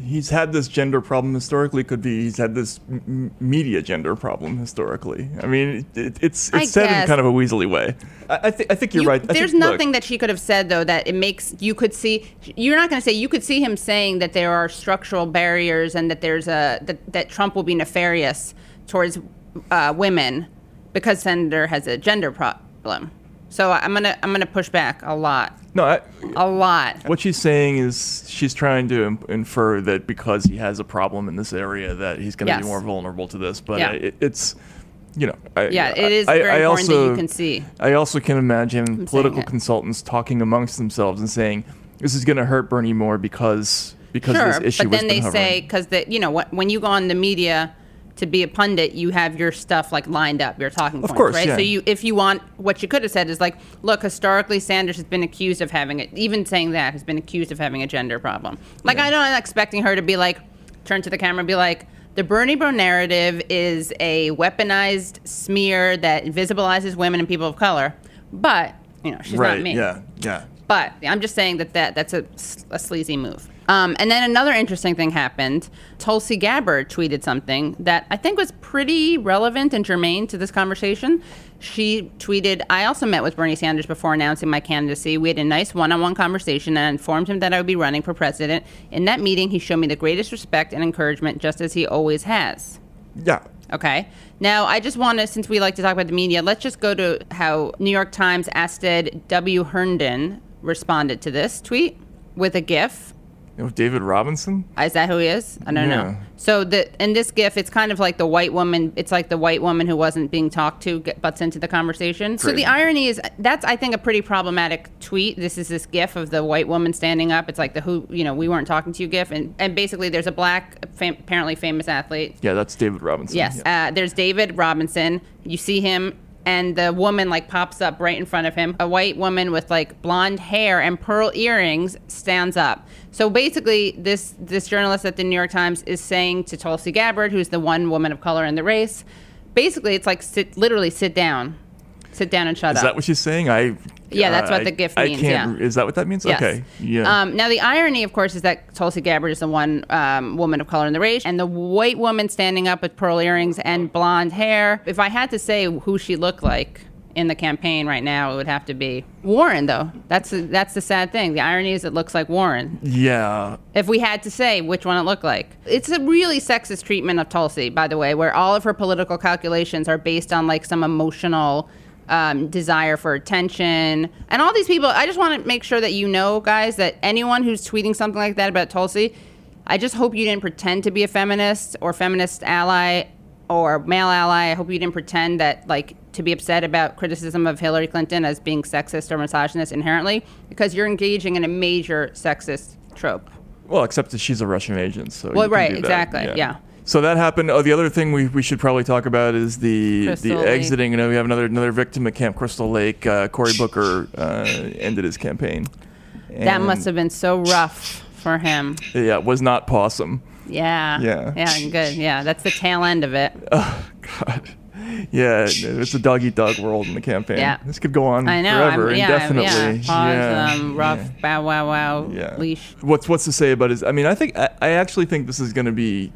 he's had this gender problem historically. Could be he's had this m- media gender problem historically. I mean, it, it's I it's said guess. in kind of a weaselly way. I, I think I think you're You- right. I there's think, nothing look, that she could have said though that it makes you could see. You're not going to say you could see him saying that there are structural barriers and that there's a that, that Trump will be nefarious towards uh, women because Senator has a gender problem. So I'm gonna I'm gonna push back a lot, no. I, a lot. What she's saying is she's trying to im- infer that because he has a problem in this area that he's going to Yes. be more vulnerable to this. But Yeah. it, it's, you know, I, Yeah, it is I, very I important also, that you can see. I also can imagine saying political it. consultants talking amongst themselves and saying this is going to hurt Bernie more because because Sure, this issue but was then been they hovering. say because that you know what when you go on the media to be a pundit, you have your stuff like lined up, your talking points, course, right? yeah. So you, if you want, what you could have said is like, look, historically, Sanders has been accused of having it. Even saying that has been accused of having a gender problem. Like Yeah. I don't, I'm not expecting her to be like, turn to the camera and be like, the Bernie Bro narrative is a weaponized smear that invisibilizes women and people of color. But you know, she's right? not me. Yeah, yeah. But I'm just saying that, that that's a, a sleazy move. Um, and then another interesting thing happened. Tulsi Gabbard tweeted something that I think was pretty relevant and germane to this conversation. She tweeted, I also met with Bernie Sanders before announcing my candidacy. We had a nice one-on-one conversation and I informed him that I would be running for president. In that meeting, he showed me the greatest respect and encouragement, just as he always has. Yeah. Okay. Now, I just want to, since we like to talk about the media, let's just go to how New York Times Asted W. Herndon responded to this tweet with a GIF. You know, David Robinson. Is that who he is? I don't Yeah. know. So the in this GIF, it's kind of like the white woman. It's like the white woman who wasn't being talked to get, butts into the conversation. So Crazy. the irony is that's I think a pretty problematic tweet. This is this GIF of the white woman standing up. It's like the who you know we weren't talking to you GIF, and and basically there's a black fam- apparently famous athlete. Yeah, that's David Robinson. Yes. Yeah. Uh, there's David Robinson. You see him, and the woman like pops up right in front of him. A white woman with like blonde hair and pearl earrings stands up. So basically, this this journalist at the New York Times is saying to Tulsi Gabbard, who's the one woman of color in the race, basically it's like sit literally sit down, sit down and shut Is up. that what she's saying? I. Yeah, that's what I- the GIF I means, can't. yeah. Is that what that means? Yes. Okay. Yeah. Um, now, the irony, of course, is that Tulsi Gabbard is the one um, woman of color in the race, and the white woman standing up with pearl earrings and blonde hair. If I had to say who she looked like in the campaign right now, it would have to be Warren, though. That's the, that's the sad thing. The irony is it looks like Warren. yeah. If we had to say which one it looked like. It's a really sexist treatment of Tulsi, by the way, where all of her political calculations are based on like some emotional um, desire for attention. And all these people, I just want to make sure that you know, guys, that anyone who's tweeting something like that about Tulsi, I just hope you didn't pretend to be a feminist or feminist ally or male ally. I hope you didn't pretend that, like, to be upset about criticism of Hillary Clinton as being sexist or misogynist inherently, because you're engaging in a major sexist trope. Well, except that she's a Russian agent, so Well, you can right, do that. exactly, yeah. So that happened. Oh, the other thing we, we should probably talk about is the Crystal the Lake. exiting. You know, we have another another victim at Camp Crystal Lake. Uh, Cory Booker uh, ended his campampane. That And, must have been so rough for him. Yeah, it was not possum. Yeah. Yeah. Yeah, good. Yeah, that's the tail end of it. Oh God. Yeah, it's a dog eat dog world in the campaign. Yeah. This could go on I know. forever, I'm, yeah, indefinitely. Yeah. Pause, Yeah, um, rough, yeah. bow, wow, wow, Yeah. leash. What's what's to say about his? I mean, I think I, I actually think this is going to be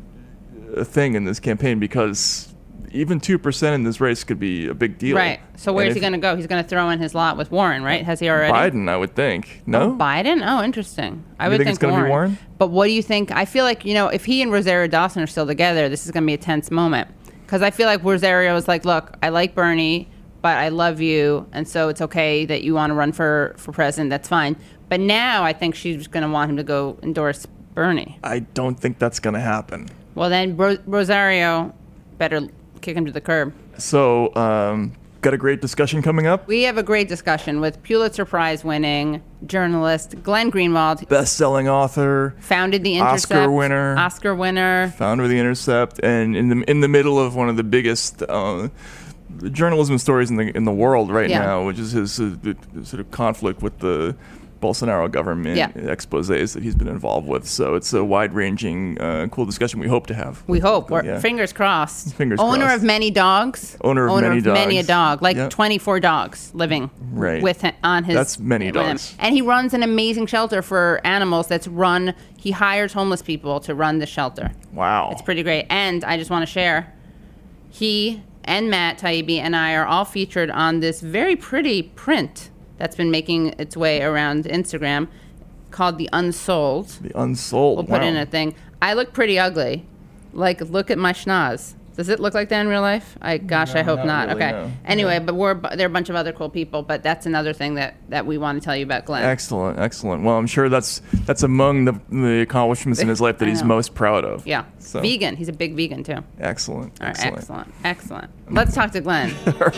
a thing in this campaign because even two percent in this race could be a big deal. Right. So where's he going to go? He's going to throw in his lot with Warren, right? Has he already? Biden, I would think. No. Oh, Biden? Oh, interesting. I You would think think, it's gonna be Warren? But what do you think? I feel like, you know, if he and Rosario Dawson are still together, this is going to be a tense moment. Because I feel like Rosario is like, look, I like Bernie, but I love you, and so it's okay that you want to run for, for president. That's fine. But now I think she's going to want him to go endorse Bernie. I don't think that's going to happen. Well, then Ro- Rosario better kick him to the curb. So, um, got a great discussion coming up. We have a great discussion with Pulitzer Prize winning journalist Glenn Greenwald, Best-selling author, founded The Intercept. Oscar winner. Oscar winner. founder of The Intercept, and in the in the middle of one of the biggest uh, journalism stories in the in the world right Yeah. now, which is his uh, the, the sort of conflict with the Bolsonaro government Yeah. exposés that he's been involved with. So it's a wide-ranging, uh, cool discussion we hope to have. We hope. We're, Yeah. Fingers crossed. Fingers Owner crossed. of many dogs. Owner of many many a dogs. dog. Like Yep. twenty-four dogs living Right. with him, on his. That's many with him. dogs. And he runs an amazing shelter for animals that's run. He hires homeless people to run the shelter. Wow. It's pretty great. And I just want to share, he and Matt Taibbi and I are all featured on this very pretty print that's been making its way around Instagram called The Unsold. The Unsold. We'll put wow. in a thing. I look pretty ugly. Like, look at my schnoz. Does it look like that in real life? I gosh, I hope not not. really, okay. no. Anyway, but we're there are a bunch of other cool people, but that's another thing that, that we want to tell you about Glenn. Excellent, excellent. Well, I'm sure that's that's among the the accomplishments in his life that I he's know. most proud of. Yeah. So, Vegan. He's a big vegan too. Excellent. All right, excellent. excellent. Excellent. Let's talk to Glenn.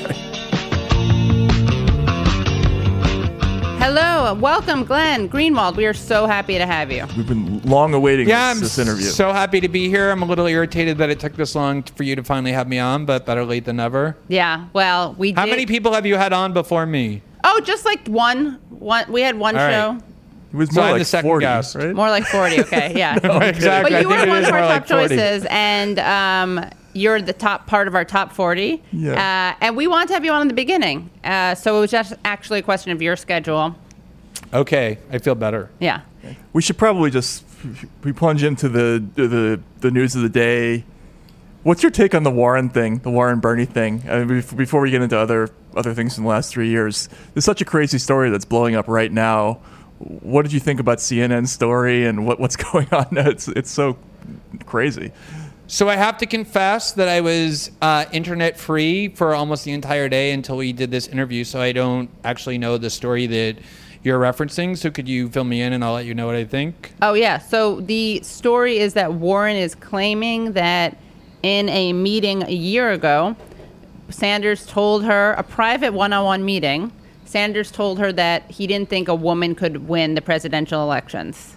Hello, welcome, Glenn Greenwald. We are so happy to have you. We've been long awaiting Yeah, this, I'm this interview. so happy to be here. I'm a little irritated that it took this long for you to finally have me on, but better late than never. Yeah. Well, we How did. many people have you had on before me? Oh, just like one. One. We had one All right. show. it was So more I'm like the second forty, guest. right? More like forty. Okay. Yeah. Exactly. But you I were think one it is of our more top like forty. choices, and um, you're the top part of our top forty. Yeah. Uh, and we wanted to have you on in the beginning, uh, so it was just actually a question of your schedule. Okay, I feel better. Yeah. We should probably just we plunge into the the the news of the day. What's your take on the Warren thing, the Warren Bernie thing? I mean, bef- before we get into other other things in the last three years, there's such a crazy story that's blowing up right now. What did you think about C N N's story and what what's going on? It's it's so crazy. So I have to confess that I was uh, internet free for almost the entire day until we did this interview, so I don't actually know the story that you're referencing. So could you fill me in and I'll let you know what I think? Oh, yeah. So the story is that Warren is claiming that in a meeting a year ago, Sanders told her, a private one-on-one meeting, Sanders told her that he didn't think a woman could win the presidential elections.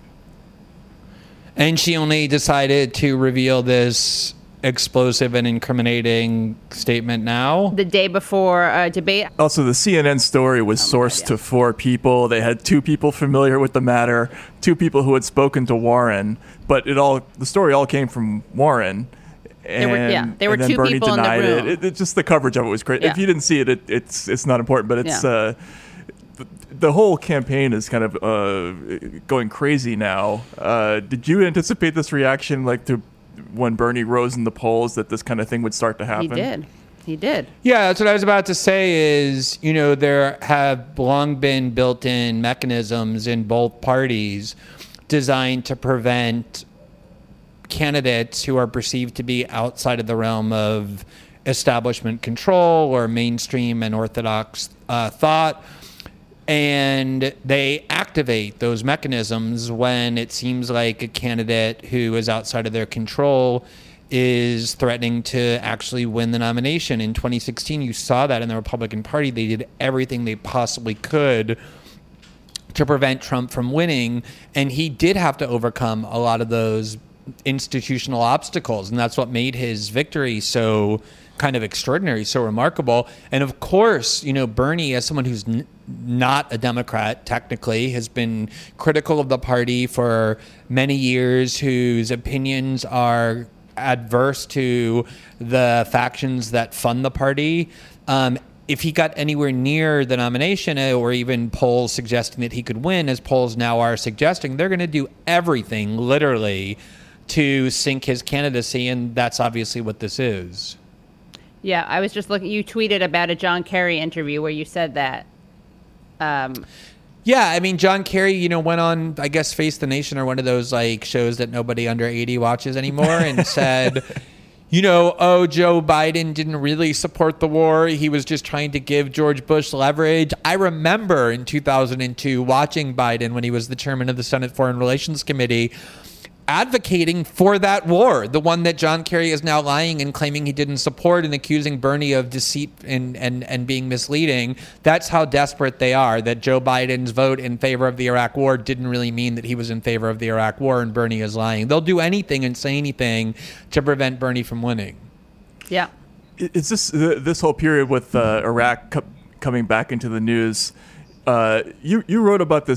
And she only decided to reveal this explosive and incriminating statement now. The day before a debate. Also, the C N N story was Oh my sourced God, yeah. to four people. They had two people familiar with the matter, two people who had spoken to Warren, but it all the story all came from Warren. And, There were- yeah, there were and then two Bernie people in the denied room. It. It, it. Just the coverage of it was great. Yeah. If you didn't see it, it it's it's not important, but it's Yeah. uh, the, the whole campaign is kind of uh, going crazy now. Uh, did you anticipate this reaction, like to when Bernie rose in the polls, that this kind of thing would start to happen? He did. He did. Yeah, that's what I was about to say is, you know, there have long been built-in mechanisms in both parties designed to prevent candidates who are perceived to be outside of the realm of establishment control or mainstream and orthodox uh, thought. And they activate those mechanisms when it seems like a candidate who is outside of their control is threatening to actually win the nomination. In twenty sixteen, you saw that in the Republican Party. They did everything they possibly could to prevent Trump from winning, and he did have to overcome a lot of those institutional obstacles, and that's what made his victory so kind of extraordinary, so remarkable. And of course, you know, Bernie, as someone who's n- not a Democrat technically, has been critical of the party for many years, whose opinions are adverse to the factions that fund the party. Um, if he got anywhere near the nomination, uh, or even polls suggesting that he could win, as polls now are suggesting, they're going to do everything, literally, to sink his candidacy, and that's obviously what this is. Yeah, I was just looking. You tweeted about a John Kerry interview where you said that. Um, Yeah, I mean, John Kerry, you know, went on, I guess, Face the Nation or one of those, like, shows that nobody under eighty watches anymore and said, you know, oh, Joe Biden didn't really support the war. He was just trying to give George Bush leverage. I remember in two thousand two watching Biden when he was the chairman of the Senate Foreign Relations Committee, advocating for that war, the one that John Kerry is now lying and claiming he didn't support and accusing Bernie of deceit and, and, and being misleading. That's how desperate they are, that Joe Biden's vote in favor of the Iraq war didn't really mean that he was in favor of the Iraq war and Bernie is lying. They'll do anything and say anything to prevent Bernie from winning. yeah. Is this this whole period with uh, Iraq co- coming back into the news? Uh, you you wrote about this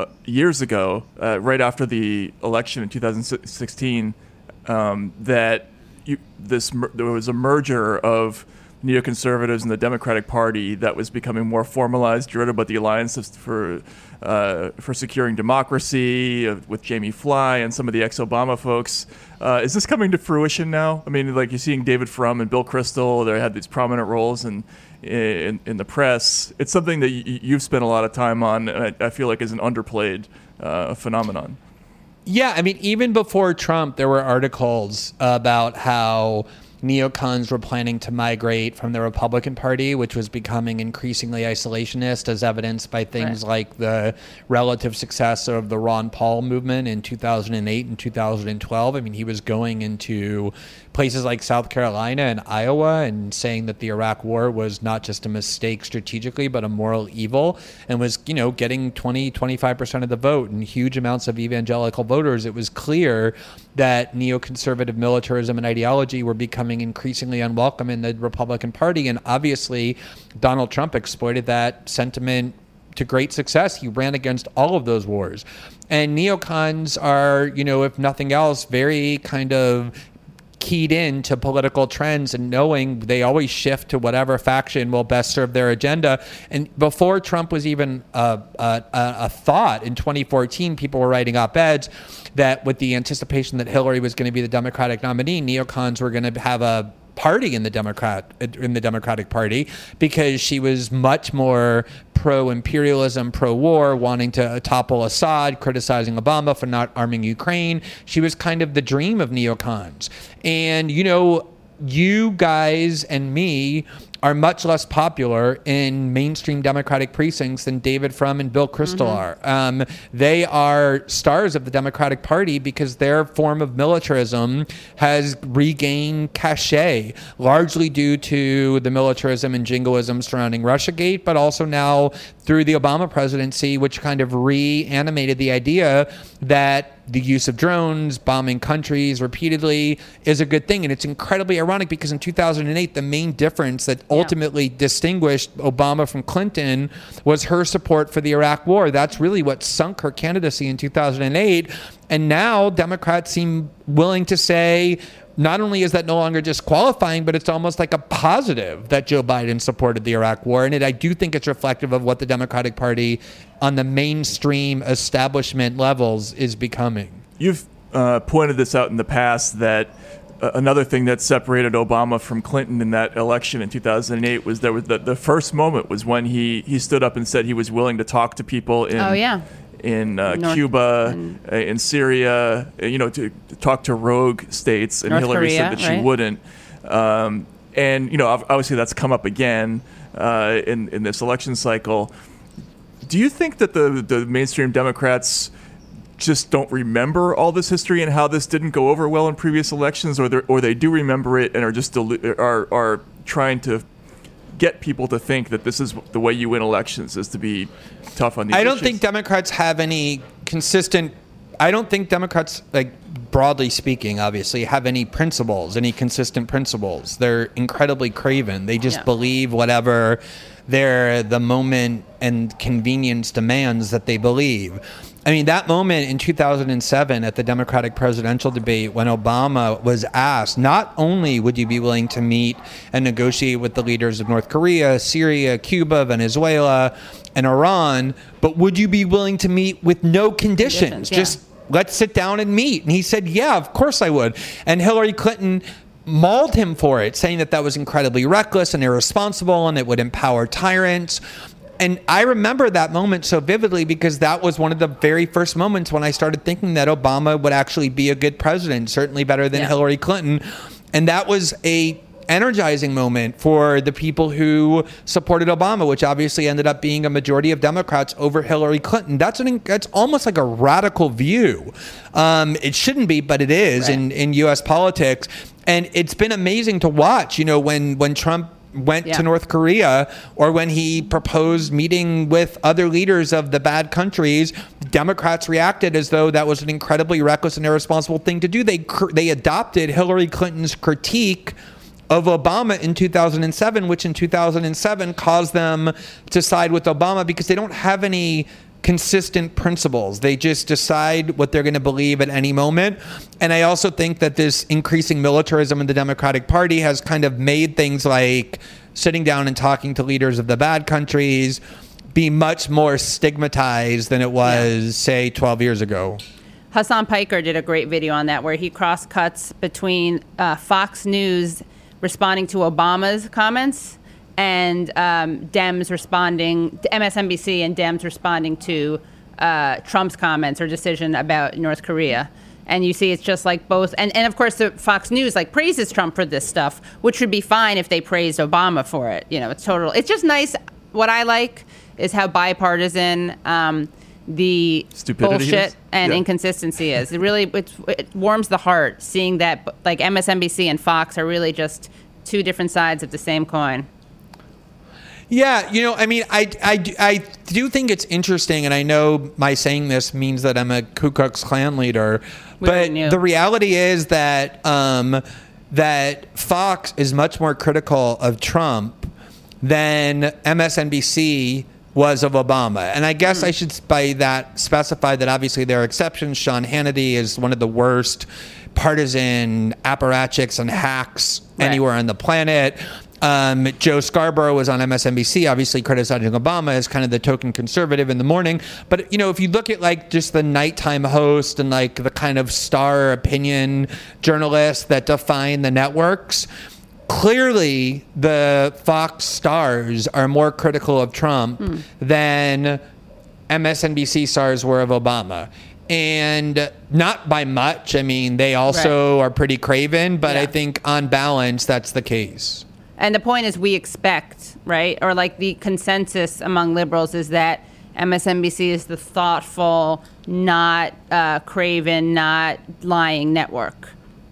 uh, years ago, uh, right after the election in two thousand sixteen, um, that you, this mer- there was a merger of neoconservatives and the Democratic Party that was becoming more formalized. You read about the Alliance for uh, for Securing Democracy uh, with Jamie Fly and some of the ex-Obama folks. Uh, is this coming to fruition now? I mean, like you're seeing David Frum and Bill Kristol. They had these prominent roles in in, in the press. It's something that y- you've spent a lot of time on, and I, I feel like is an underplayed uh, phenomenon. Yeah, I mean, even before Trump, there were articles about how neocons were planning to migrate from the Republican Party, which was becoming increasingly isolationist, as evidenced by things right. like the relative success of the Ron Paul movement in two thousand eight and two thousand twelve. I mean, he was going into places like South Carolina and Iowa and saying that the Iraq War was not just a mistake strategically, but a moral evil, and was, you know, getting twenty, twenty-five percent of the vote and huge amounts of evangelical voters. It was clear that neoconservative militarism and ideology were becoming increasingly unwelcome in the Republican Party. And obviously, Donald Trump exploited that sentiment to great success. He ran against all of those wars. And neocons are, you know, if nothing else, very kind of keyed in to political trends and knowing they always shift to whatever faction will best serve their agenda. And before Trump was even a, a, a thought in twenty fourteen, people were writing op-eds that with the anticipation that Hillary was going to be the Democratic nominee, neocons were going to have a party in the Democrat in the Democratic Party because she was much more pro-imperialism, pro-war, wanting to topple Assad, criticizing Obama for not arming Ukraine. She was kind of the dream of neocons. And, you know, you guys and me are much less popular in mainstream Democratic precincts than David Frum and Bill Kristol mm-hmm. are. Um, they are stars of the Democratic Party because their form of militarism has regained cachet, largely due to the militarism and jingoism surrounding Russiagate, but also now through the Obama presidency, which kind of reanimated the idea that the use of drones, bombing countries repeatedly is a good thing. And it's incredibly ironic because in two thousand eight, the main difference that ultimately yeah. distinguished Obama from Clinton was her support for the Iraq War. That's really what sunk her candidacy in two thousand eight. And now Democrats seem willing to say, not only is that no longer disqualifying, but it's almost like a positive that Joe Biden supported the Iraq War. And it, I do think it's reflective of what the Democratic Party on the mainstream establishment levels is becoming. You've uh, pointed this out in the past that uh, another thing that separated Obama from Clinton in that election in two thousand eight was there was the, the first moment was when he, he stood up and said he was willing to talk to people in oh, yeah. in uh, North, Cuba, in, uh, in Syria, uh, you know, to, to talk to rogue states, and North Hillary Korea, said that right? she wouldn't. Um, and, you know, obviously that's come up again uh, in, in this election cycle. Do you think that the, the mainstream Democrats just don't remember all this history and how this didn't go over well in previous elections, or, or they do remember it and are just delu- are, are trying to get people to think that this is the way you win elections, is to be tough on these I don't issues? think Democrats have any consistent, I don't think Democrats, like broadly speaking, obviously, have any principles, any consistent principles. They're incredibly craven. They just yeah. believe whatever their the moment and convenience demands that they believe. I mean, that moment in two thousand seven at the Democratic presidential debate when Obama was asked, not only would you be willing to meet and negotiate with the leaders of North Korea, Syria, Cuba, Venezuela, and Iran, but would you be willing to meet with no conditions? Conditions, yeah. Just let's sit down and meet. And he said, yeah, of course I would. And Hillary Clinton mauled him for it, saying that that was incredibly reckless and irresponsible and it would empower tyrants. And I remember that moment so vividly because that was one of the very first moments when I started thinking that Obama would actually be a good president, certainly better than yeah. Hillary Clinton. And that was a energizing moment for the people who supported Obama, which obviously ended up being a majority of Democrats over Hillary Clinton. That's an that's almost like a radical view. Um, it shouldn't be, but it is right. in, in U S politics. And it's been amazing to watch, you know, when, when Trump went yeah. to North Korea or when he proposed meeting with other leaders of the bad countries, Democrats reacted as though that was an incredibly reckless and irresponsible thing to do. They they adopted Hillary Clinton's critique of Obama in two thousand seven, which in two thousand seven caused them to side with Obama because they don't have any consistent principles. They just decide what they're going to believe at any moment. And I also think that this increasing militarism in the Democratic Party has kind of made things like sitting down and talking to leaders of the bad countries be much more stigmatized than it was, yeah. say, twelve years ago. Hassan Piker did a great video on that where he cross-cuts between uh, Fox News responding to Obama's comments and um, Dems responding, M S N B C and Dems responding to uh, Trump's comments or decision about North Korea. And you see it's just like both. And, and of course, the Fox News like praises Trump for this stuff, which would be fine if they praised Obama for it. You know, it's total. It's just nice. What I like is how bipartisan um, the Stupidity bullshit is? and yeah. inconsistency is. It really it, it warms the heart seeing that like M S N B C and Fox are really just two different sides of the same coin. Yeah, you know, I mean, I, I, I do think it's interesting, and I know my saying this means that I'm a Ku Klux Klan leader, We but knew. the reality is that um, that Fox is much more critical of Trump than M S N B C was of Obama. And I guess mm. I should, by that, specify that obviously there are exceptions. Sean Hannity is one of the worst partisan apparatchiks and hacks right. anywhere on the planet. Um, Joe Scarborough was on M S N B C, obviously criticizing Obama as kind of the token conservative in the morning. But, you know, if you look at like just the nighttime host and like the kind of star opinion journalists that define the networks, clearly the Fox stars are more critical of Trump hmm. than M S N B C stars were of Obama. And not by much. I mean, they also right. are pretty craven, but yeah. I think on balance, that's the case. And the point is we expect, right? Or like the consensus among liberals is that M S N B C is the thoughtful, not uh, craven, not lying network,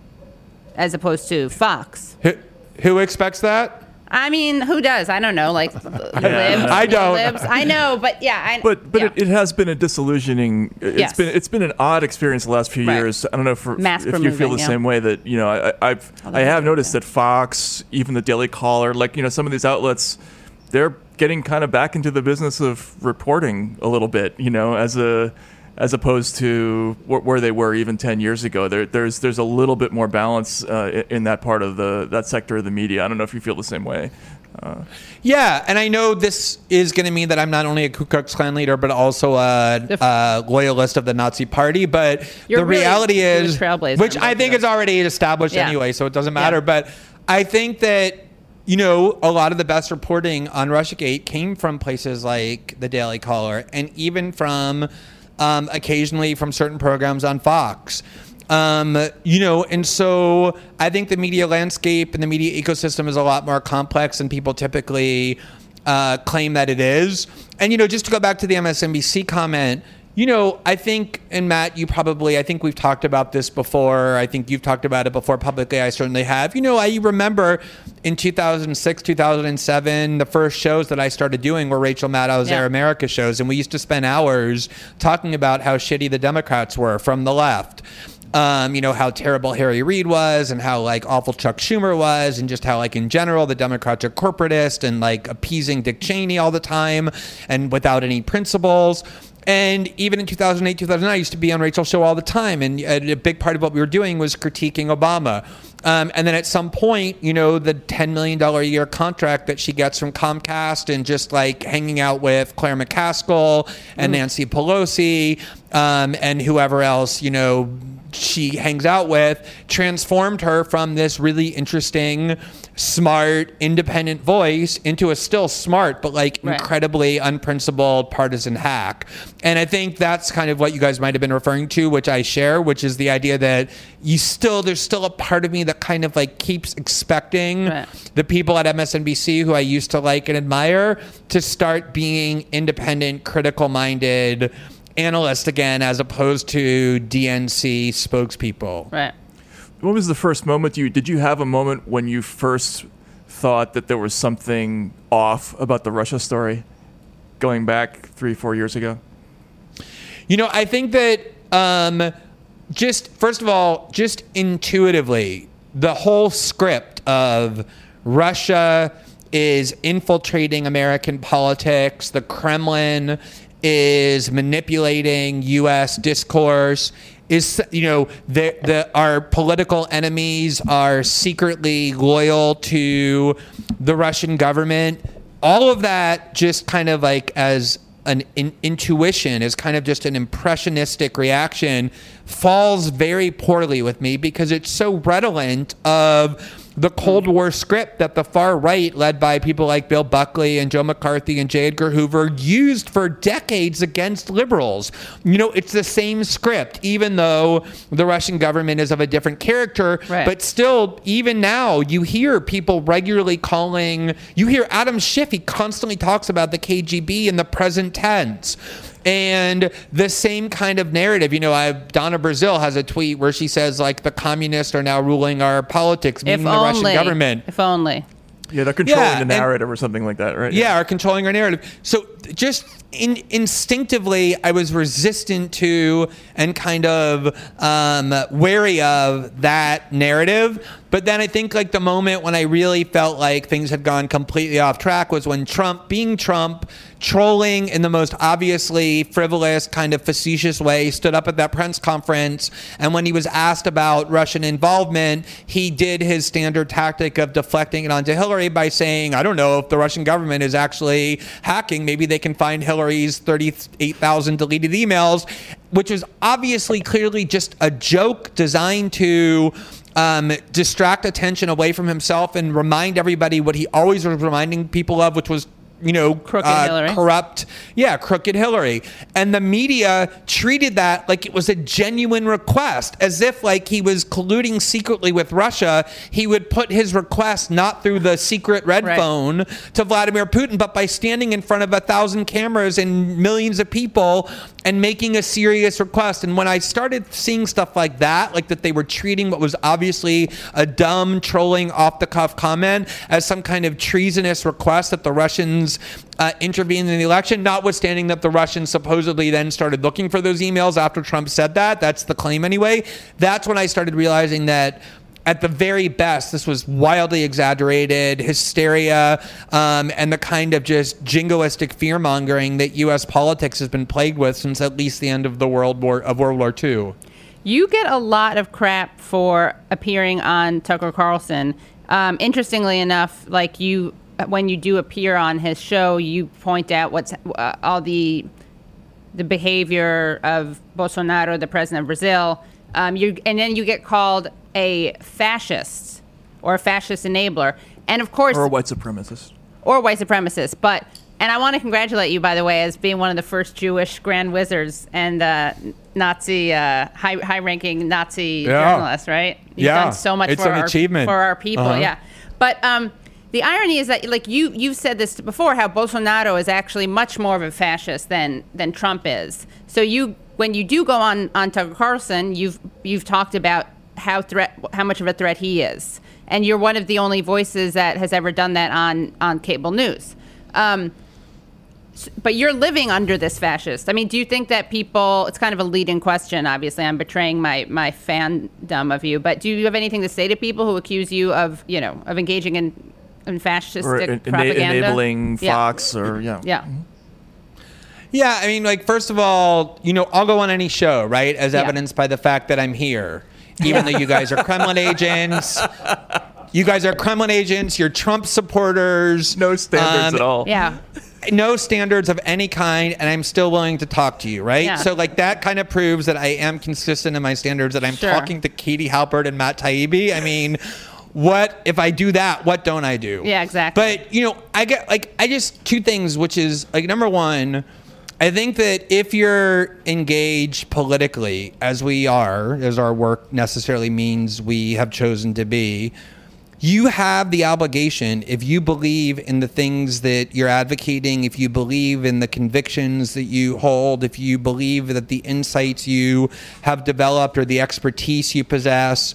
as opposed to Fox. Who, who expects that? I mean, who does? I don't know. Like, yeah. libs, I don't. Libs. I know, but yeah. I, but but yeah. It, it has been a disillusioning. It's yes. been it's been an odd experience the last few right. years. I don't know if, if Mask you feel the yeah. same way that you know. I, I've I have noticed that Fox, even the Daily Caller, like you know, some of these outlets, they're getting kind of back into the business of reporting a little bit. You know, as a as opposed to wh- where they were even ten years ago. There, there's there's a little bit more balance uh, in that part of the that sector of the media. I don't know if you feel the same way. Uh, yeah, and I know this is going to mean that I'm not only a Ku Klux Klan leader, but also a, a loyalist of the Nazi Party. But You're the really reality is, which I think is already established yeah. anyway, so it doesn't matter. Yeah. But I think that, you know, a lot of the best reporting on Russiagate came from places like the Daily Caller and even from um, occasionally from certain programs on Fox. Um, you know, and so I think the media landscape and the media ecosystem is a lot more complex than people typically uh, claim that it is. And, you know, just to go back to the M S N B C comment, you know, I think, and Matt, you probably, I think we've talked about this before. I think you've talked about it before publicly. I certainly have. You know, I remember in two thousand six, two thousand seven, the first shows that I started doing were Rachel Maddow's yeah. Air America shows. And we used to spend hours talking about how shitty the Democrats were from the left. Um, you know, how terrible Harry Reid was and how, like, awful Chuck Schumer was and just how, like, in general, the Democrats are corporatist and, like, appeasing Dick Cheney all the time and without any principles. And even in two thousand eight, two thousand nine, I used to be on Rachel's show all the time. And a big part of what we were doing was critiquing Obama. Um, and then at some point, you know, the ten million dollars a year contract that she gets from Comcast and just like hanging out with Claire McCaskill and mm. Nancy Pelosi um, and whoever else, you know, she hangs out with, transformed her from this really interesting, smart, independent voice into a still smart, but like right. incredibly unprincipled partisan hack. And I think that's kind of what you guys might have been referring to, which I share, which is the idea that you still, there's still a part of me that kind of like keeps expecting right. the people at M S N B C who I used to like and admire to start being independent, critical-minded analyst again, as opposed to D N C spokespeople. Right. What was the first moment you did you have a moment when you first thought that there was something off about the Russia story going back three, four years ago? You know, I think that um, just, first of all, just intuitively, the whole script of Russia is infiltrating American politics, the Kremlin is manipulating U S discourse, is, you know, the, the, our political enemies are secretly loyal to the Russian government. All of that just kind of like as an in, intuition, is kind of just an impressionistic reaction, falls very poorly with me because it's so redolent of the Cold War script that the far right, led by people like Bill Buckley and Joe McCarthy and J. Edgar Hoover, used for decades against liberals. You know, it's the same script, even though the Russian government is of a different character. Right. But still, even now, you hear people regularly calling, you hear Adam Schiff, he constantly talks about the K G B in the present tense. And the same kind of narrative, you know, I, Donna Brazil has a tweet where she says, like, the communists are now ruling our politics, meaning If the only. Russian government. If only. Yeah, they're controlling Yeah, the and- narrative or something like that, right? Yeah, are controlling our narrative. So just in, instinctively, I was resistant to and kind of um, wary of that narrative. But then I think like the moment when I really felt like things had gone completely off track was when Trump, being Trump, trolling in the most obviously frivolous, kind of facetious way, stood up at that press conference. And when he was asked about Russian involvement, he did his standard tactic of deflecting it onto Hillary by saying, I don't know if the Russian government is actually hacking. Maybe they can find Hillary's thirty-eight thousand deleted emails, which was obviously clearly just a joke designed to Um, distract attention away from himself and remind everybody what he always was reminding people of, which was, you know, Crooked uh, Hillary. corrupt, yeah, crooked Hillary. And the media treated that like it was a genuine request, as if like he was colluding secretly with Russia. He would put his request not through the secret red Right. phone to Vladimir Putin, but by standing in front of a thousand cameras and millions of people and making a serious request. And when I started seeing stuff like that, like that they were treating what was obviously a dumb, trolling, off-the-cuff comment as some kind of treasonous request that the Russians uh, intervened in the election, notwithstanding that the Russians supposedly then started looking for those emails after Trump said that. That's the claim anyway. That's when I started realizing that at the very best, this was wildly exaggerated hysteria um, and the kind of just jingoistic fear-mongering that U S politics has been plagued with since at least the end of the World War of World War Two. You get a lot of crap for appearing on Tucker Carlson. Um, interestingly enough, like you, when you do appear on his show, you point out what's uh, all the the behavior of Bolsonaro, the president of Brazil. Um, you and then you get called a fascist or a fascist enabler, and of course, Or a white supremacist. or white supremacist. But and I want to congratulate you, by the way, as being one of the first Jewish grand wizards and uh, Nazi uh, high high-ranking Nazi Yeah. journalist. Right? You've Yeah. done so much It's for an our, achievement. for our people. Uh-huh. Yeah, but um, the irony is that, like you you've said this before, how Bolsonaro is actually much more of a fascist than than Trump is. So you, when you do go on on Tucker Carlson, you've you've talked about how threat how much of a threat he is, and you're one of the only voices that has ever done that on on cable news. Um, s- but you're living under this fascist. I mean, do you think that people? It's kind of a leading question. Obviously, I'm betraying my my fandom of you. But do you have anything to say to people who accuse you of you know of engaging in in fascistic Or en- ena- propaganda? enabling Yeah. Fox or, yeah. Yeah. Yeah, I mean, like, first of all, you know, I'll go on any show, right? As Yeah. evidenced by the fact that I'm here. Even though you guys are Kremlin agents. You guys are Kremlin agents. You're Trump supporters. No standards Um, at all. Yeah. No standards of any kind, and I'm still willing to talk to you, right? Yeah. So, like, that kind of proves that I am consistent in my standards, that I'm Sure. talking to Katie Halpert and Matt Taibbi. I mean, what, if I do that, what don't I do? Yeah, exactly. But, you know, I get, like, I just, two things, which is, like, number one, I think that if you're engaged politically, as we are, as our work necessarily means we have chosen to be, you have the obligation, if you believe in the things that you're advocating, if you believe in the convictions that you hold, if you believe that the insights you have developed or the expertise you possess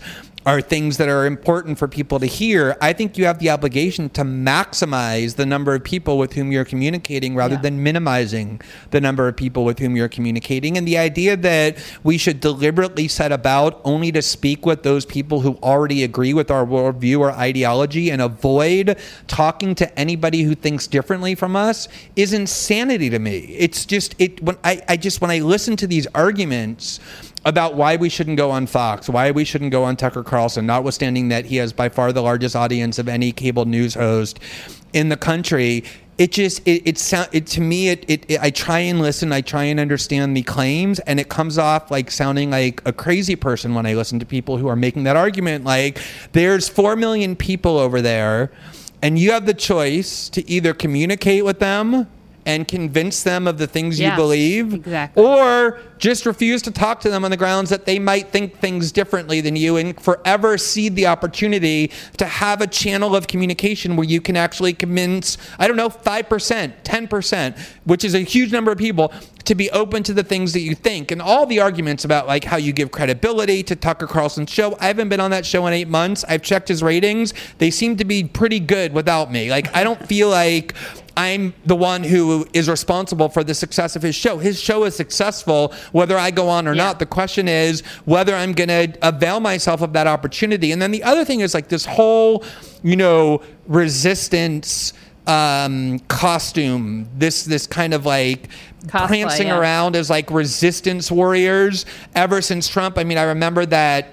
are things that are important for people to hear, I think you have the obligation to maximize the number of people with whom you're communicating rather Yeah. than minimizing the number of people with whom you're communicating. And the idea that we should deliberately set about only to speak with those people who already agree with our worldview or ideology and avoid talking to anybody who thinks differently from us is insanity to me. It's just, it when I, I just, when I listen to these arguments about why we shouldn't go on Fox, why we shouldn't go on Tucker Carlson, notwithstanding that he has by far the largest audience of any cable news host in the country. It just, it, it sound, it, to me, it, it, it, I try and listen, I try and understand the claims, and it comes off like sounding like a crazy person when I listen to people who are making that argument. Like, there's four million people over there, and you have the choice to either communicate with them and convince them of the things Yes, you believe, exactly. or just refuse to talk to them on the grounds that they might think things differently than you, and forever cede the opportunity to have a channel of communication where you can actually convince, I don't know, five percent, ten percent, which is a huge number of people, to be open to the things that you think. And all the arguments about like how you give credibility to Tucker Carlson's show, I haven't been on that show in eight months. I've checked his ratings. They seem to be pretty good without me. Like, I don't feel like I'm the one who is responsible for the success of his show. His show is successful whether I go on or Yeah. not. The question is whether I'm going to avail myself of that opportunity. And then the other thing is like this whole, you know, resistance um, costume, this this kind of like Cosplay, prancing yeah. around as like resistance warriors ever since Trump. I mean, I remember that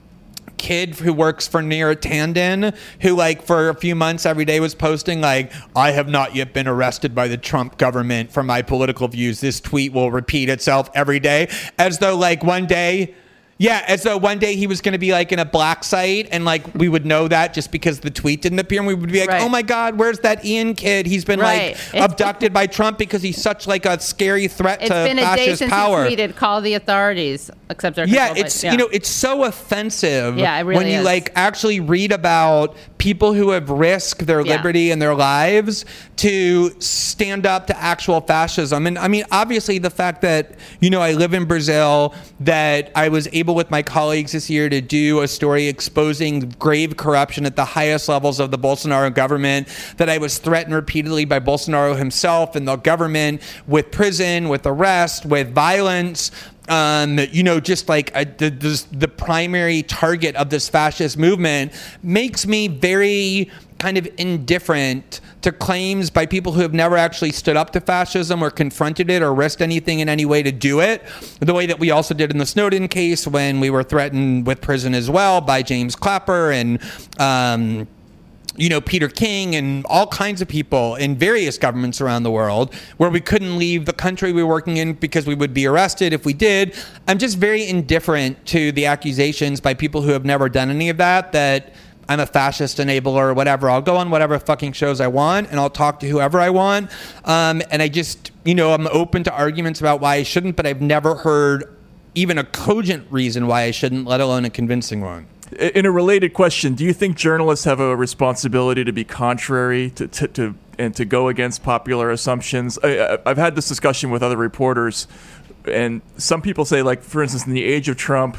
kid who works for Neera Tanden, who like for a few months every day was posting like, I have not yet been arrested by the Trump government for my political views. This tweet will repeat itself every day, as though like one day, yeah, as though one day he was going to be like in a black site, and like we would know that just because the tweet didn't appear, and we would be like, Right. oh my God, where's that Ian kid? He's been Right. like abducted by Trump because he's such like a scary threat It's to been a day fascist since power. he tweeted, call the authorities, except they're Yeah, controlled by- it's yeah. you know, it's so offensive Yeah, it really when you is. like actually read about people who have risked their Yeah. liberty and their lives to stand up to actual fascism. And I mean, obviously the fact that, you know, I live in Brazil, that I was able with my colleagues this year to do a story exposing grave corruption at the highest levels of the Bolsonaro government, that I was threatened repeatedly by Bolsonaro himself and the government with prison, with arrest, with violence. Um, you know, just like a, the, the the primary target of this fascist movement, makes me very kind of indifferent to claims by people who have never actually stood up to fascism or confronted it or risked anything in any way to do it. The way that we also did in the Snowden case when we were threatened with prison as well by James Clapper and um, you know, Peter King and all kinds of people in various governments around the world, where we couldn't leave the country we were working in because we would be arrested if we did. I'm just very indifferent to the accusations by people who have never done any of that, that I'm a fascist enabler or whatever. I'll go on whatever fucking shows I want and I'll talk to whoever I want. Um, and I just, you know, I'm open to arguments about why I shouldn't, but I've never heard even a cogent reason why I shouldn't, let alone a convincing one. In a related question, do you think journalists have a responsibility to be contrary to, to, to and to go against popular assumptions? I, I've had this discussion with other reporters, and some people say, like, for instance, in the age of Trump,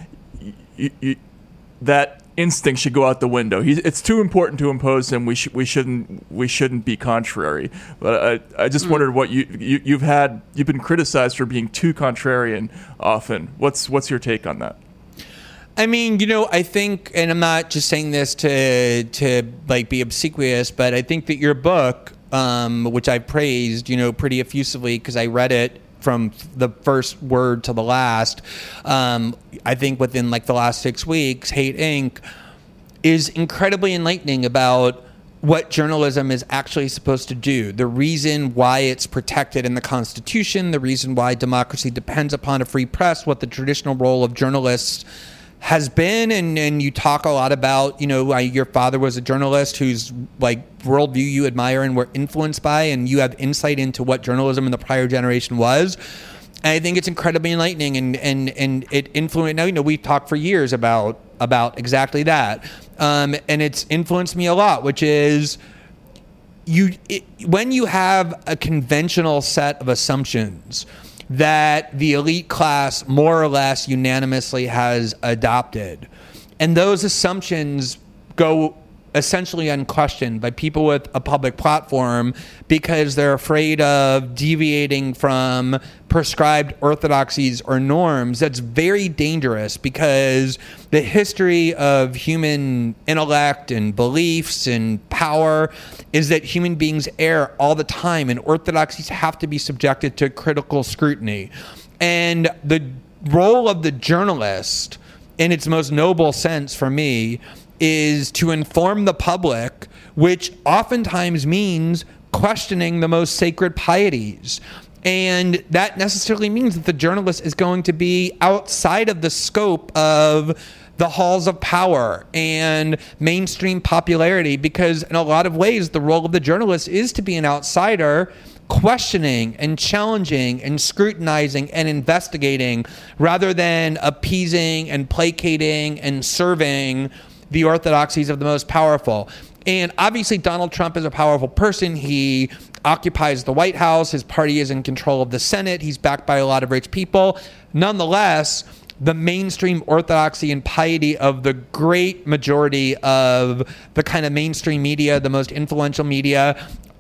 y- y- that instinct should go out the window. He, it's too important to impose him. We should we shouldn't we shouldn't be contrary. But I I just mm. wondered what you, you you've had you've been criticized for being too contrarian often. What's what's your take on that? I mean, you know, I think, and I'm not just saying this to to like be obsequious, but I think that your book, um, which I praised, you know, pretty effusively because I read it from the first word to the last, um, I think within like the last six weeks, Hate Incorporated, is incredibly enlightening about what journalism is actually supposed to do, the reason why it's protected in the Constitution, the reason why democracy depends upon a free press, what the traditional role of journalists has been, and, and you talk a lot about, you know, I, your father was a journalist whose like worldview you admire and were influenced by, and you have insight into what journalism in the prior generation was. And I think it's incredibly enlightening, and and and it influenced. Now, you know, we've talked for years about about exactly that, um, and it's influenced me a lot, which is you it, when you have a conventional set of assumptions that the elite class more or less unanimously has adopted, And those assumptions go essentially unquestioned by people with a public platform because they're afraid of deviating from prescribed orthodoxies or norms. That's very dangerous because the history of human intellect and beliefs and power is that human beings err all the time, and orthodoxies have to be subjected to critical scrutiny. And the role of the journalist, in its most noble sense for me, is to inform the public, which oftentimes means questioning the most sacred pieties. And that necessarily means that the journalist is going to be outside of the scope of the halls of power and mainstream popularity, because in a lot of ways, the role of the journalist is to be an outsider, questioning and challenging and scrutinizing and investigating, rather than appeasing and placating and serving the orthodoxies of the most powerful. And obviously Donald Trump is a powerful person. He occupies the White House. His party is in control of the Senate. He's backed by a lot of rich people. Nonetheless, the mainstream orthodoxy and piety of the great majority of the kind of mainstream media, the most influential media,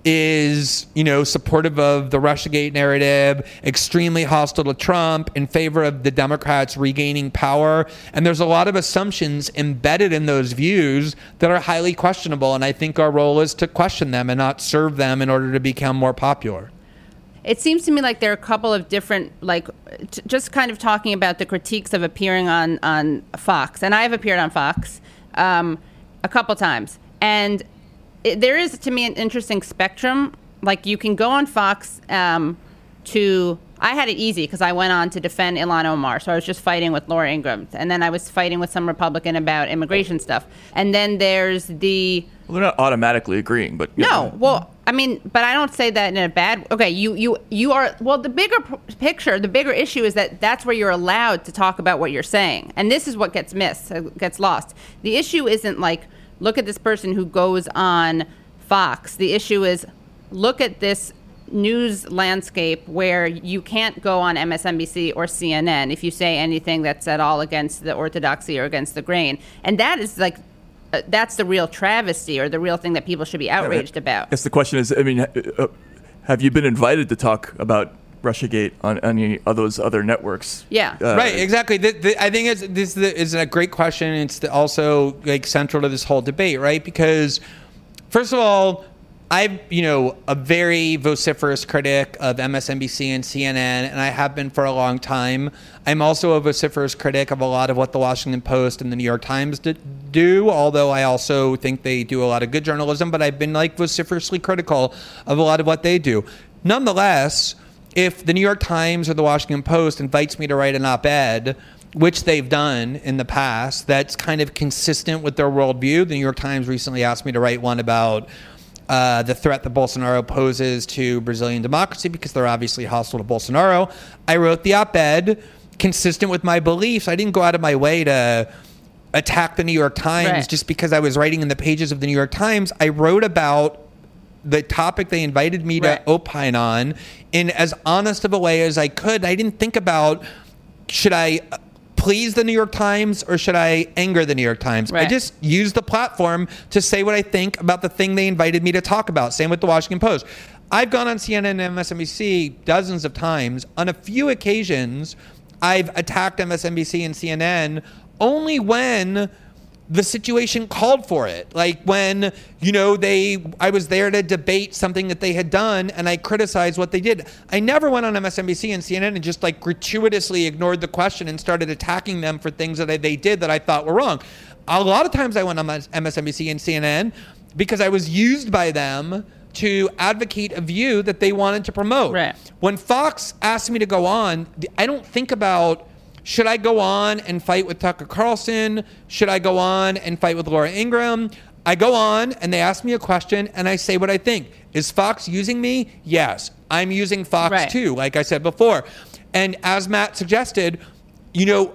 is, you know, supportive of the Russiagate narrative, extremely hostile to Trump, in favor of the Democrats regaining power. And there's a lot of assumptions embedded in those views that are highly questionable. And I think our role is to question them and not serve them in order to become more popular. It seems to me like there are a couple of different, like, t- just kind of talking about the critiques of appearing on, on Fox. And I have appeared on Fox um, a couple times. And it, there is, to me, an interesting spectrum. Like, you can go on Fox um, to... I had it easy because I went on to defend Ilhan Omar. So I was just fighting with Laura Ingraham. And then I was fighting with some Republican about immigration stuff. And then there's the... Well, they're not automatically agreeing, but... No, know. well, I mean, but I don't say that in a bad... Okay, you, you, you are... Well, the bigger p- picture, the bigger issue is that that's where you're allowed to talk about what you're saying. And this is what gets missed, gets lost. The issue isn't like, look at this person who goes on Fox. The issue is, look at this news landscape where you can't go on M S N B C or C N N if you say anything that's at all against the orthodoxy or against the grain. And that is like... Uh, that's the real travesty, or the real thing that people should be outraged I about. guess the question is, I mean, uh, have you been invited to talk about Russiagate on any of those other networks? Yeah. Uh, right, exactly. The, the, I think it's, this is a great question. It's the, also like central to this whole debate, right? Because first of all, I'm, you know, a very vociferous critic of M S N B C and C N N, and I have been for a long time. I'm also a vociferous critic of a lot of what the Washington Post and the New York Times do, although I also think they do a lot of good journalism, but I've been like vociferously critical of a lot of what they do. Nonetheless, if the New York Times or the Washington Post invites me to write an op-ed, which they've done in the past, that's kind of consistent with their worldview. The New York Times recently asked me to write one about Uh, the threat that Bolsonaro poses to Brazilian democracy because they're obviously hostile to Bolsonaro. I wrote the op-ed consistent with my beliefs. I didn't go out of my way to attack the New York Times right. just because I was writing in the pages of the New York Times. I wrote about the topic they invited me to right. opine on in as honest of a way as I could. I didn't think about, should I please the New York Times or should I anger the New York Times? Right. I just used the platform to say what I think about the thing they invited me to talk about. Same with the Washington Post. I've gone on C N N and M S N B C dozens of times. On a few occasions, I've attacked M S N B C and C N N only when the situation called for it. Like when, you know, they, I was there to debate something that they had done and I criticized what they did. I never went on M S N B C and C N N and just like gratuitously ignored the question and started attacking them for things that they did that I thought were wrong. A lot of times I went on M S N B C and C N N because I was used by them to advocate a view that they wanted to promote. Right. When Fox asked me to go on, I don't think about, should I go on and fight with Tucker Carlson? Should I go on and fight with Laura Ingraham? I go on and they ask me a question and I say what I think. Is Fox using me? Yes. I'm using Fox right. too, like I said before. And as Matt suggested, you know,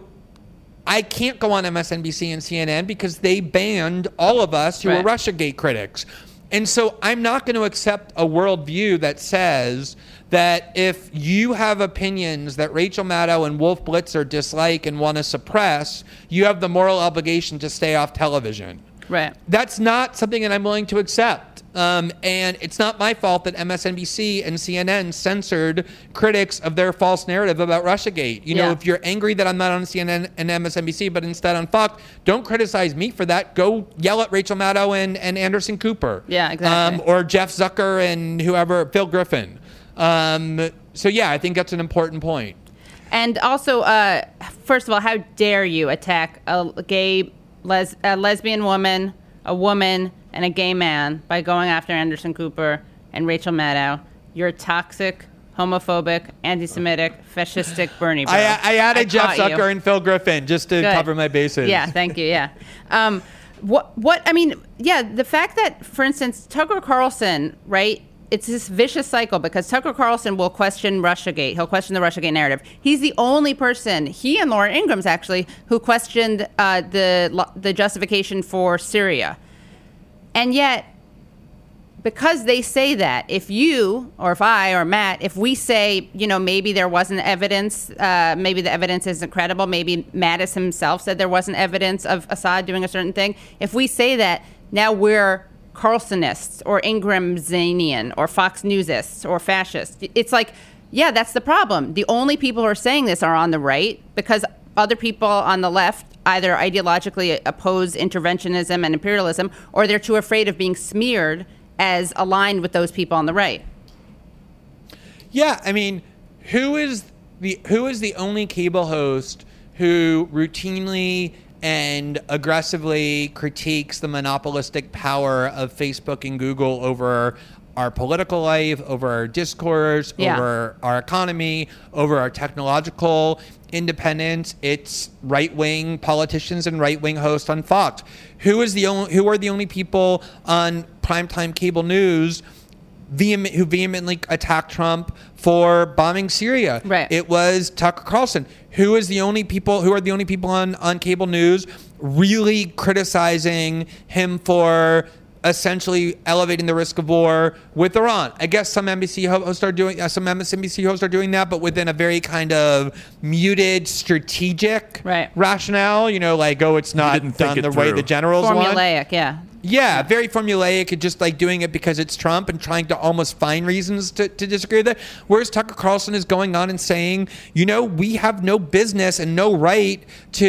I can't go on M S N B C and C N N because they banned all of us who right. are Russiagate critics. And so I'm not going to accept a worldview that says that if you have opinions that Rachel Maddow and Wolf Blitzer dislike and want to suppress, you have the moral obligation to stay off television. Right. That's not something that I'm willing to accept. Um, and it's not my fault that M S N B C and C N N censored critics of their false narrative about Russiagate. You know, Yeah. if you're angry that I'm not on C N N and M S N B C, but instead on Fox, don't criticize me for that. Go yell at Rachel Maddow and, and Anderson Cooper. Yeah, exactly. Um, or Jeff Zucker and whoever, Phil Griffin. Um, so, yeah, I think that's an important point. And also, uh, first of all, how dare you attack a gay, les- a lesbian woman, a woman, and a gay man by going after Anderson Cooper and Rachel Maddow? You're toxic, homophobic, anti-Semitic, fascistic Bernie bro. I, I added I Jeff caught you. Zucker and Phil Griffin just to Good. cover my bases. Yeah, thank you. Yeah. Um, what? What? I mean, yeah. The fact that, for instance, Tucker Carlson, right? It's this vicious cycle because Tucker Carlson will question Russiagate. He'll question the Russiagate narrative. He's the only person, he and Laura Ingrams actually, who questioned uh, the the justification for Syria. And yet, because they say that, if you or if I or Matt, if we say, you know, maybe there wasn't evidence, uh, maybe the evidence isn't credible, maybe Mattis himself said there wasn't evidence of Assad doing a certain thing. If we say that, now we're Carlsonists or Ingramsian or Fox Newsists or fascists. It's like, yeah, that's the problem. The only people who are saying this are on the right because other people on the left either ideologically oppose interventionism and imperialism, or they're too afraid of being smeared as aligned with those people on the right. Yeah, I mean, who is the who is the only cable host who routinely and aggressively critiques the monopolistic power of Facebook and Google over our political life, over our discourse, Yeah. over our economy, over our technological independence? It's right-wing politicians and right-wing hosts on Fox. Who is the only, who are the only people on primetime cable news vehement, who vehemently attacked Trump for bombing Syria? Right. It was Tucker Carlson. Who is the only people? Who are the only people on, on cable news really criticizing him for essentially elevating the risk of war with Iran? I guess some N B C hosts are doing, uh, some M S N B C hosts are doing that, but within a very kind of muted, strategic Right. rationale. You know, like, oh, it's not didn't think done it the way through. the generals want. Formulaic, yeah. Yeah, very formulaic and just like doing it because it's Trump and trying to almost find reasons to, to disagree with it. Whereas Tucker Carlson is going on and saying, you know, we have no business and no right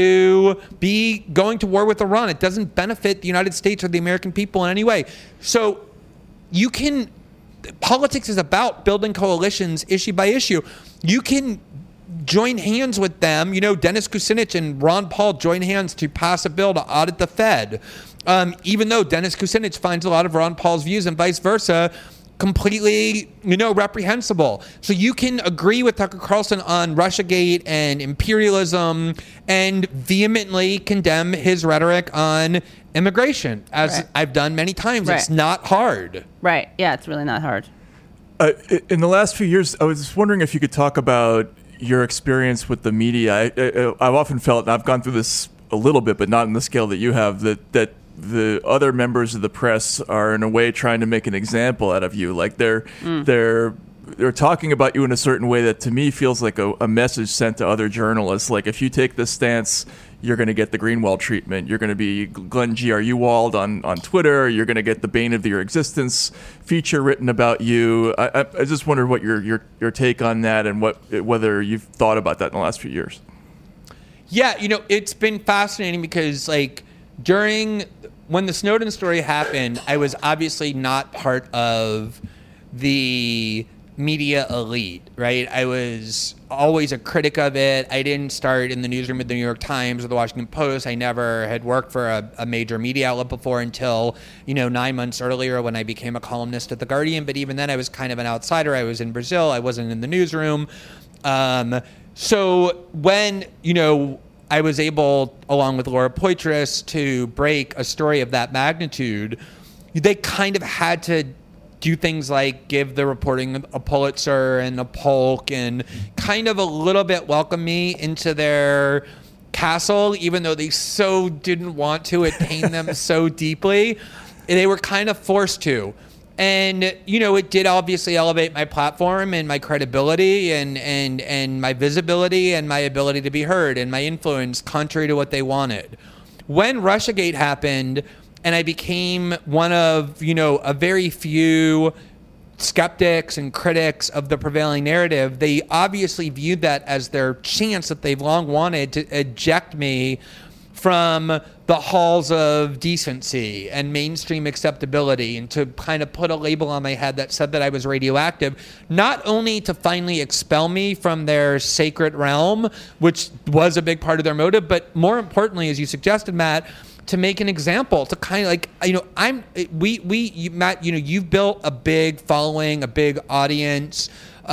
to be going to war with Iran. It doesn't benefit the United States or the American people in any way. So you can, politics is about building coalitions issue by issue. You can join hands with them. You know, Dennis Kucinich and Ron Paul join hands to pass a bill to audit the Fed. Um, even though Dennis Kucinich finds a lot of Ron Paul's views and vice versa completely, you know, reprehensible. So you can agree with Tucker Carlson on Russiagate and imperialism and vehemently condemn his rhetoric on immigration, as Right. I've done many times. Right. It's not hard. Right. Yeah, it's really not hard. Uh, i- in the last few years, I was just wondering if you could talk about your experience with the media. I, I, I've often felt, and I've gone through this a little bit, but not in the scale that you have, that that the other members of the press are in a way trying to make an example out of you. Like they're Mm. they're they're talking about you in a certain way that to me feels like a, a message sent to other journalists. Like if you take this stance, you're going to get the Greenwald treatment. You're going to be Glenn G. R. Ewald on, on Twitter. You're going to get the bane of your existence feature written about you. I, I, I just wondered what your, your your take on that and what whether you've thought about that in the last few years. Yeah, you know, it's been fascinating because, like, during when the Snowden story happened, I was obviously not part of the media elite, right? I was always a critic of it. I didn't start in the newsroom at the New York Times or the Washington Post. I never had worked for a, a major media outlet before until, you know, nine months earlier when I became a columnist at The Guardian. But even then, I was kind of an outsider. I was in Brazil. I wasn't in the newsroom. Um, so when, you know, I was able, along with Laura Poitras, to break a story of that magnitude, they kind of had to do things like give the reporting a Pulitzer and a Polk and kind of a little bit welcome me into their castle, even though they so didn't want to. It pained them so deeply. they were kind of forced to. And, you know, it did obviously elevate my platform and my credibility and, and, and my visibility and my ability to be heard and my influence contrary to what they wanted. When Russiagate happened and I became one of, you know, a very few skeptics and critics of the prevailing narrative, they obviously viewed that as their chance that they've long wanted to eject me from the halls of decency and mainstream acceptability, and to kind of put a label on my head that said that I was radioactive, not only to finally expel me from their sacred realm, which was a big part of their motive, but more importantly, as you suggested, Matt, to make an example, to kind of like, you know, I'm, we, we, you, Matt, you know, you've built a big following, a big audience.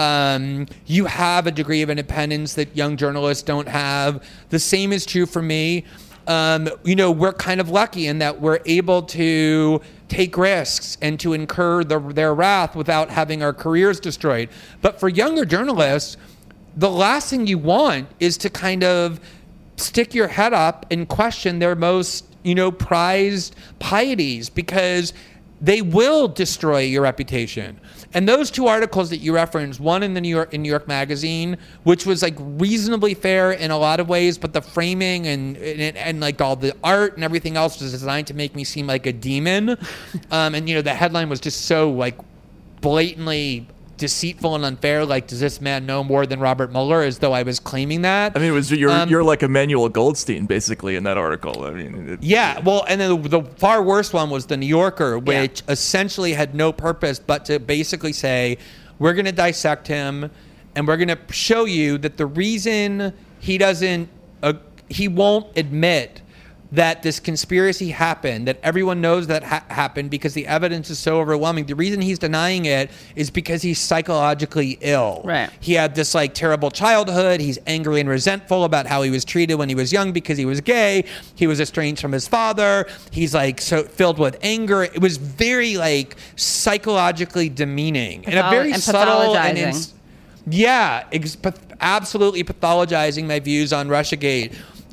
Um, you have a degree of independence that young journalists don't have. The same is true for me. Um, you know, we're kind of lucky in that we're able to take risks and to incur the, their wrath without having our careers destroyed. But for younger journalists, the last thing you want is to kind of stick your head up and question their most, you know, prized pieties, because they will destroy your reputation. And those two articles that you referenced, one in the New York in New York Magazine, which was like reasonably fair in a lot of ways, but the framing and and, and like all the art and everything else was designed to make me seem like a demon. Um, and you know, the headline was just so like blatantly deceitful and unfair. Like, does this man know more than Robert Mueller? As though I was claiming that. I mean, it was you're um, you're like Emmanuel Goldstein basically in that article. I mean, it, yeah. Well, and then the, the far worse one was the New Yorker, which yeah. essentially had no purpose but to basically say, we're going to dissect him, and we're going to show you that the reason he doesn't, uh, he won't admit that this conspiracy happened, that everyone knows that ha- happened because the evidence is so overwhelming. The reason he's denying it is because he's psychologically ill. Right. He had this like terrible childhood. He's angry and resentful about how he was treated when he was young because he was gay. He was estranged from his father. He's like so filled with anger. It was very like psychologically demeaning Patholo- and a very and subtle and pathologizing. ins- yeah, ex- path- absolutely pathologizing my views on Russiagate.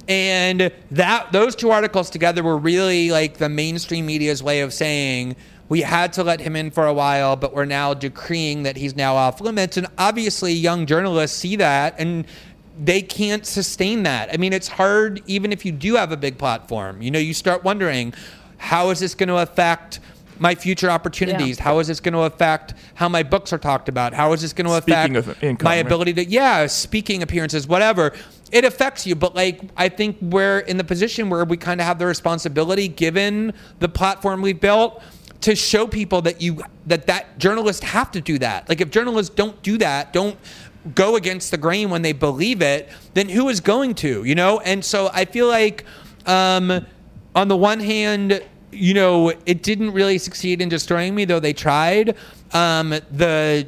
And that those two articles together were really like the mainstream media's way of saying we had to let him in for a while, but we're now decreeing that he's now off limits. And obviously young journalists see that and they can't sustain that. I mean, it's hard even if you do have a big platform. You know, you start wondering, how is this going to affect my future opportunities? Yeah. How is this going to affect how my books are talked about? How is this going to affect of income, my right? ability to, yeah, speaking appearances, whatever. It affects you, but like I think we're in the position where we kind of have the responsibility, given the platform we've built, to show people that you that that journalists have to do that. Like if journalists don't do that, don't go against the grain when they believe it, then who is going to? You know, and so I feel like um, on the one hand, you know, it didn't really succeed in destroying me, though they tried. Um, the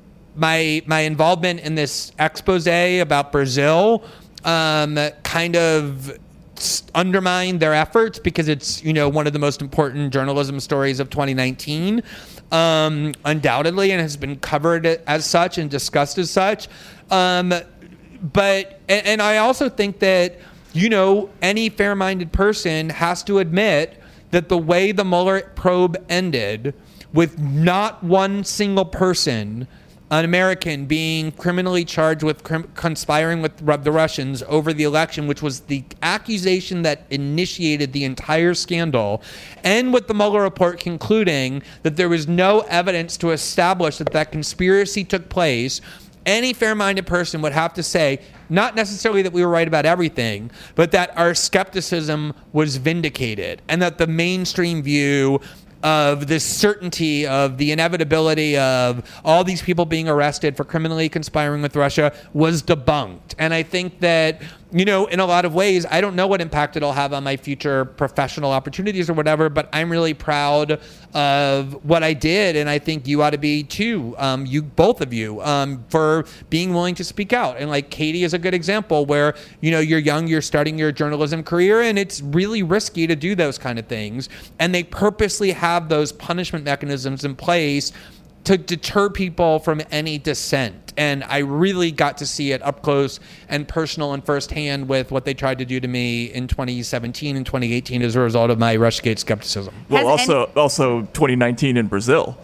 my my involvement in this expose about Brazil um, kind of undermined their efforts because it's, you know, one of the most important journalism stories of twenty nineteen, um, undoubtedly, and has been covered as such and discussed as such. Um, but and, and I also think that, you know, any fair-minded person has to admit that the way the Mueller probe ended, with not one single person, an American, being criminally charged with crim- conspiring with the Russians over the election, which was the accusation that initiated the entire scandal, and with the Mueller report concluding that there was no evidence to establish that that conspiracy took place, any fair-minded person would have to say, not necessarily that we were right about everything, but that our skepticism was vindicated, and that the mainstream view of this certainty of the inevitability of all these people being arrested for criminally conspiring with Russia was debunked. And I think that, you know, in a lot of ways, I don't know what impact it'll have on my future professional opportunities or whatever, but I'm really proud of what I did. And I think you ought to be too, um, you, both of you, um, for being willing to speak out. And like Katie is a good example where, you know, you're young, you're starting your journalism career, and it's really risky to do those kind of things. And they purposely have those punishment mechanisms in place to deter people from any dissent. And I really got to see it up close and personal and firsthand with what they tried to do to me in twenty seventeen and twenty eighteen as a result of my Russiagate skepticism. Well, Has also also twenty nineteen in Brazil,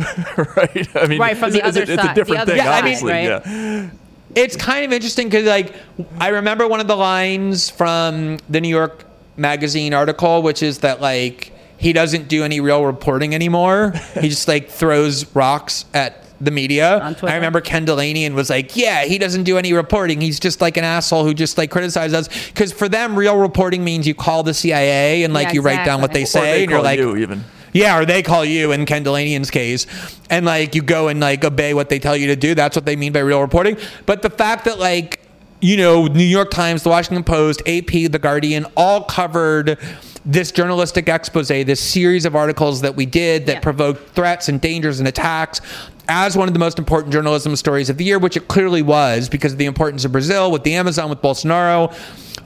right? I mean, Right, from the it's, other it's, a- it's side- a different the other thing, side, obviously. right? Yeah. It's kind of interesting because, like, I remember one of the lines from the New York Magazine article, which is that, like, he doesn't do any real reporting anymore. He just, like, throws rocks at the media. On Twitter. I remember Ken Delanian was like, yeah, he doesn't do any reporting. He's just like an asshole who just like criticizes us. Because for them, real reporting means you call the C I A and like Yeah, you write down what they exactly. say. Or they and you're call like, you even. yeah, or they call you in Ken Delanian's case, and like you go and like obey what they tell you to do. That's what they mean by real reporting. But the fact that like, you know, New York Times, The Washington Post, A P, The Guardian, all covered this journalistic expose, this series of articles that we did that Yeah. provoked threats and dangers and attacks as one of the most important journalism stories of the year, which it clearly was because of the importance of Brazil with the Amazon, with Bolsonaro.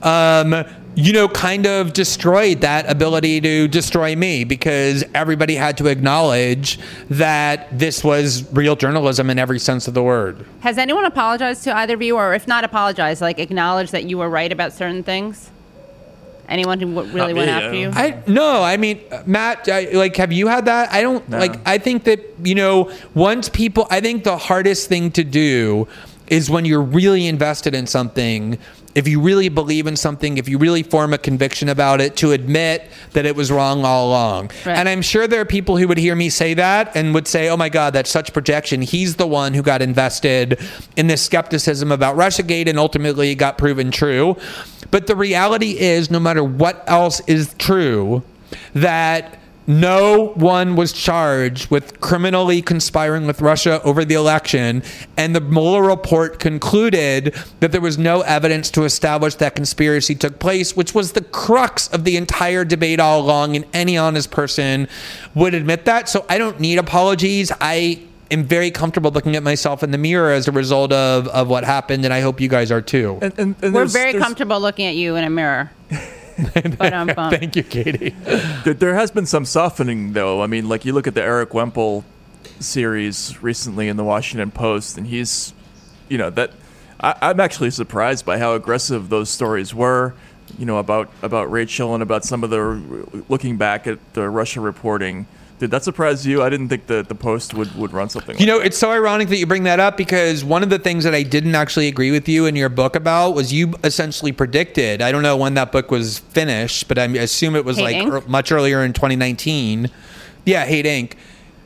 Um, you know, kind of destroyed that ability to destroy me because everybody had to acknowledge that this was real journalism in every sense of the word. Has anyone apologized to either of you, or if not apologized, like acknowledge that you were right about certain things? Anyone who w- really Not went me, after I you? I no, I mean, Matt, I, like, have you had that? I don't No. like. I think that you know, once people, I think the hardest thing to do is when you're really invested in something. If you really believe in something, if you really form a conviction about it, to admit that it was wrong all along. Right. And I'm sure there are people who would hear me say that and would say, oh my God, that's such projection. He's the one who got invested in this skepticism about Russiagate and ultimately got proven true. But the reality is, no matter what else is true, that no one was charged with criminally conspiring with Russia over the election, and the Mueller report concluded that there was no evidence to establish that conspiracy took place, which was the crux of the entire debate all along, and any honest person would admit that. So I don't need apologies. I am very comfortable looking at myself in the mirror as a result of, of what happened, and I hope you guys are too. And, and, and We're there's- very there's- comfortable looking at you in a mirror. But um, um, Thank you, Katie. There, there has been some softening, though. I mean, like you look at the Eric Wempel series recently in the Washington Post, and he's, you know, that I, I'm actually surprised by how aggressive those stories were. You know, about about Rachel and about some of the looking back at the Russia reporting. Did that surprise you? I didn't think that the Post would, would run something like You know, it's so ironic that you bring that up because one of the things that I didn't actually agree with you in your book about was you essentially predicted, I don't know when that book was finished, but I assume it was Hate like Incorporated? er, much earlier in twenty nineteen. Yeah, Hate Incorporated.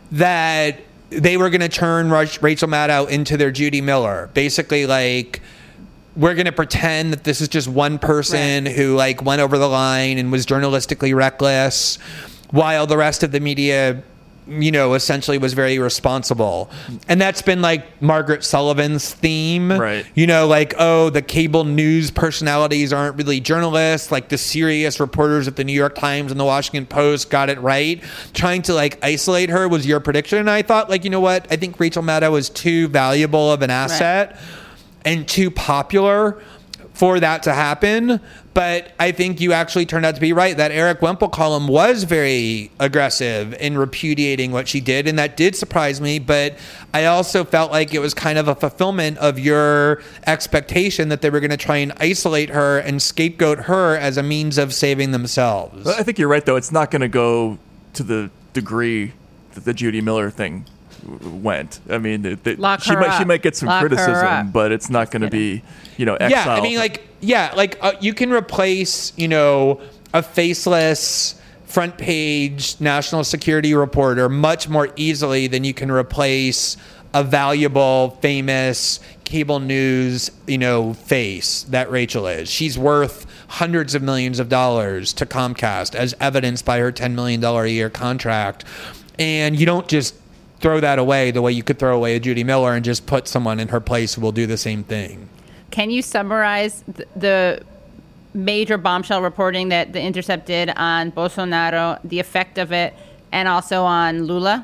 That they were going to turn Rush, Rachel Maddow into their Judy Miller. Basically, like, we're going to pretend that this is just one person Right. who like went over the line and was journalistically reckless, while the rest of the media, you know, essentially was very responsible. And that's been like Margaret Sullivan's theme. Right. You know, like, oh, the cable news personalities aren't really journalists. Like the serious reporters at the New York Times and the Washington Post got it right. Trying to like isolate her was your prediction. And I thought, like, you know what? I think Rachel Maddow is too valuable of an asset and too popular for that to happen. But I think you actually turned out to be right. That Eric Wempel column was very aggressive in repudiating what she did, and that did surprise me. But I also felt like it was kind of a fulfillment of your expectation that they were going to try and isolate her and scapegoat her as a means of saving themselves. I think you're right, though. It's not going to go to the degree that the Judy Miller thing w- went. I mean, it, it, Lock she her might she up. might get some Lock her criticism, up. but it's not going to be, you know, exile. Yeah, I mean, like, yeah, like uh, you can replace, you know, a faceless front page national security reporter much more easily than you can replace a valuable, famous cable news, you know, face that Rachel is. She's worth hundreds of millions of dollars to Comcast, as evidenced by her ten million dollars a year contract. And you don't just throw that away the way you could throw away a Judy Miller and just put someone in her place who will do the same thing. Can you summarize th- the major bombshell reporting that The Intercept did on Bolsonaro, the effect of it, and also on Lula?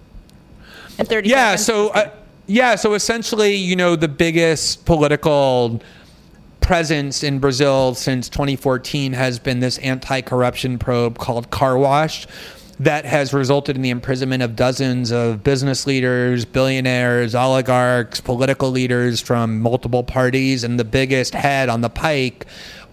In thirty Yeah, seconds? so uh, yeah, so essentially, you know, the biggest political presence in Brazil since twenty fourteen has been this anti-corruption probe called Car Wash that has resulted in the imprisonment of dozens of business leaders, billionaires, oligarchs, political leaders from multiple parties. And the biggest head on the pike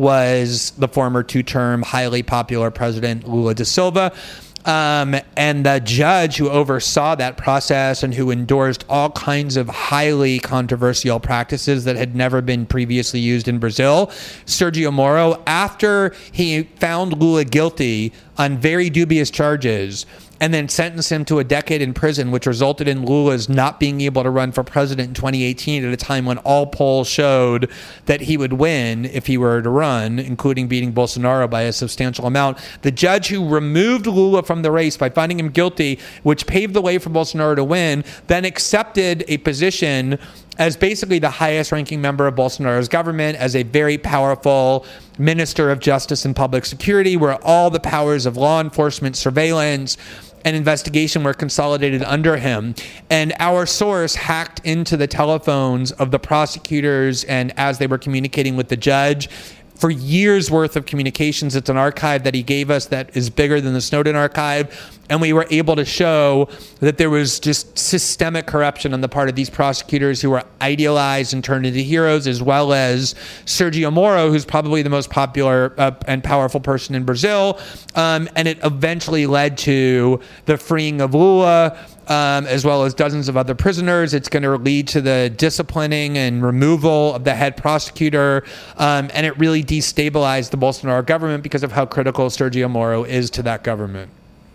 was the former two-term highly popular president Lula da Silva. Um, and the judge who oversaw that process and who endorsed all kinds of highly controversial practices that had never been previously used in Brazil, Sergio Moro, after he found Lula guilty on very dubious charges and then sentenced him to a decade in prison, which resulted in Lula's not being able to run for president in twenty eighteen at a time when all polls showed that he would win if he were to run, including beating Bolsonaro by a substantial amount. The judge who removed Lula from the race by finding him guilty, which paved the way for Bolsonaro to win, then accepted a position as basically the highest ranking member of Bolsonaro's government, as a very powerful minister of justice and public security, where all the powers of law enforcement, surveillance, and investigation were consolidated under him. And our source hacked into the telephones of the prosecutors, and as they were communicating with the judge, for years worth of communications. It's an archive that he gave us that is bigger than the Snowden archive. And we were able to show that there was just systemic corruption on the part of these prosecutors who were idealized and turned into heroes, as well as Sergio Moro, who's probably the most popular uh, and powerful person in Brazil. Um, and it eventually led to the freeing of Lula, Um, as well as dozens of other prisoners. It's going to lead to the disciplining and removal of the head prosecutor. Um, and it really destabilized the Bolsonaro government because of how critical Sergio Moro is to that government.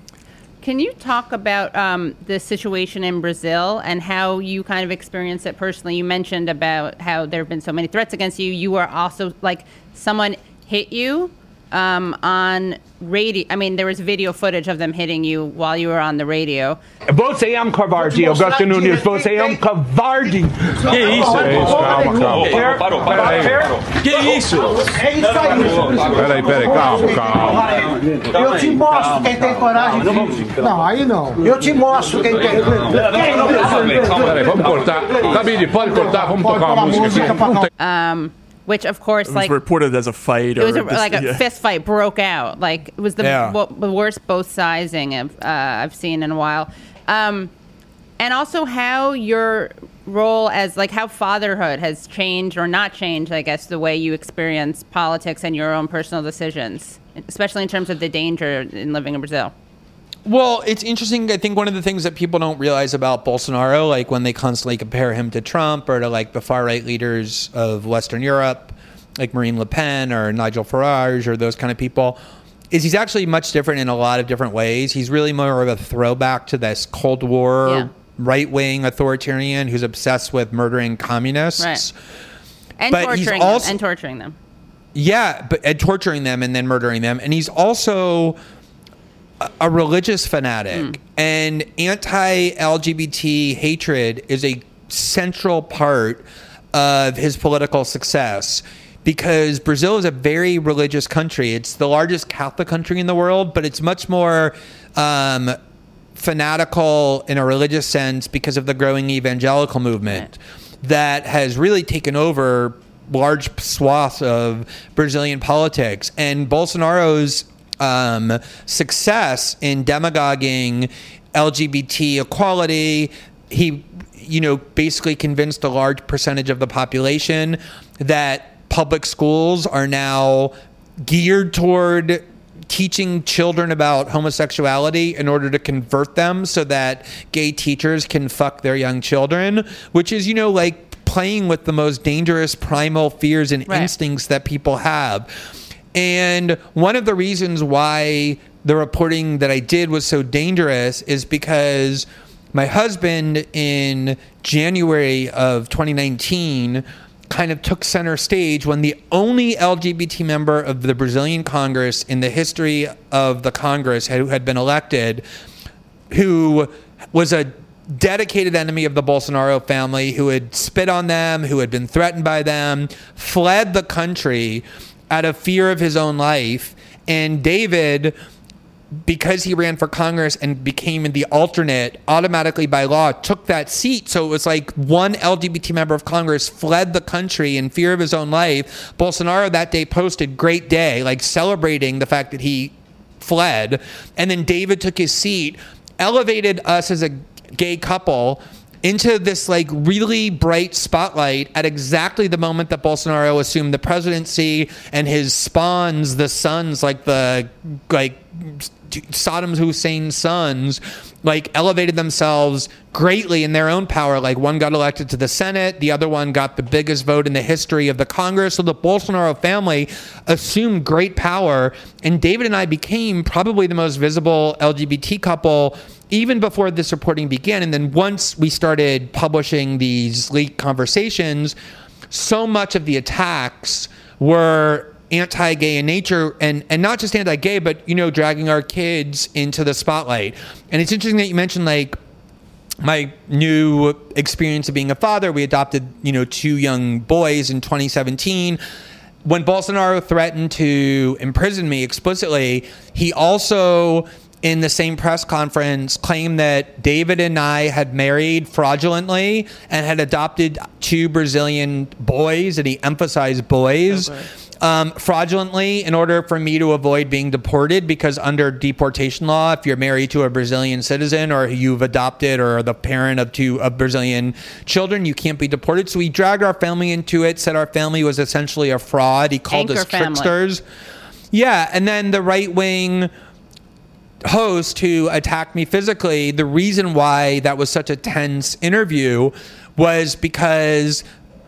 Can you talk about um, the situation in Brazil and how you kind of experienced it personally? You mentioned about how there have been so many threats against you. You were also, like, someone hit you um, on radio. I mean, there was video footage of them hitting you while you were on the radio. Você é um covarde, Augusto Nunes. Você é um covarde. Que isso? É isso, calma, calma. Parou, parou, parou. Que isso? É isso aí. Peraí, peraí, calma, calma. Eu te mostro quem tem coragem. Não, aí não. Eu te mostro quem tem. Peraí, vamos cortar. Cabide, pode cortar, vamos tocar uma música aqui. Um, which, of course, It was like reported as a fight. it was or a, this- like a yeah. fist fight broke out. Like it was the Yeah. wo- the worst both sizing I've, uh, I've seen in a while. Um, and also how your role as like how fatherhood has changed or not changed, I guess, the way you experience politics and your own personal decisions, especially in terms of the danger in living in Brazil. Well, it's interesting. I think one of the things that people don't realize about Bolsonaro, like when they constantly compare him to Trump or to like the far right leaders of Western Europe, like Marine Le Pen or Nigel Farage or those kind of people, is he's actually much different in a lot of different ways. He's really more of a throwback to this Cold War Yeah. right-wing authoritarian who's obsessed with murdering communists. Right. And But he's torturing also- them. And torturing them. Yeah, but and torturing them and then murdering them. And he's also a, a religious fanatic. And anti-L G B T hatred is a central part of his political success. Because Brazil is a very religious country. It's the largest Catholic country in the world, but it's much more um, fanatical in a religious sense because of the growing evangelical movement that has really taken over large swaths of Brazilian politics. And Bolsonaro's um, success in demagoguing L G B T equality, he, you know, basically convinced a large percentage of the population that public schools are now geared toward teaching children about homosexuality in order to convert them so that gay teachers can fuck their young children, which is, you know, like playing with the most dangerous primal fears and Right. instincts that people have. And one of the reasons why the reporting that I did was so dangerous is because my husband in January of twenty nineteen kind of took center stage when the only L G B T member of the Brazilian Congress in the history of the Congress who had been elected, who was a dedicated enemy of the Bolsonaro family, who had spit on them, who had been threatened by them, fled the country out of fear of his own life. And David, because he ran for Congress and became the alternate, automatically by law took that seat. So it was like one L G B T member of Congress fled the country in fear of his own life. Bolsonaro that day posted "Great day," like celebrating the fact that he fled. And then David took his seat, elevated us as a gay couple into this like really bright spotlight at exactly the moment that Bolsonaro assumed the presidency, and his spawns, the sons, like the like Saddam Hussein's sons, like elevated themselves greatly in their own power. Like one got elected to the Senate, the other one got the biggest vote in the history of the Congress. So the Bolsonaro family assumed great power, and David and I became probably the most visible L G B T couple even before this reporting began. And then once we started publishing these leaked conversations, so much of the attacks were anti-gay in nature, and, and not just anti-gay, but, you know, dragging our kids into the spotlight. And it's interesting that you mentioned, like, my new experience of being a father. We adopted, you know, two young boys in twenty seventeen. When Bolsonaro threatened to imprison me explicitly, he also, in the same press conference, claimed that David and I had married fraudulently and had adopted two Brazilian boys, and he emphasized boys, okay. um, fraudulently in order for me to avoid being deported, because under deportation law, if you're married to a Brazilian citizen or you've adopted or are the parent of two of Brazilian children, you can't be deported. So he dragged our family into it, said our family was essentially a fraud. He called Anchor us tricksters. Family. Yeah, and then the right-wing host who attacked me physically, the reason why that was such a tense interview was because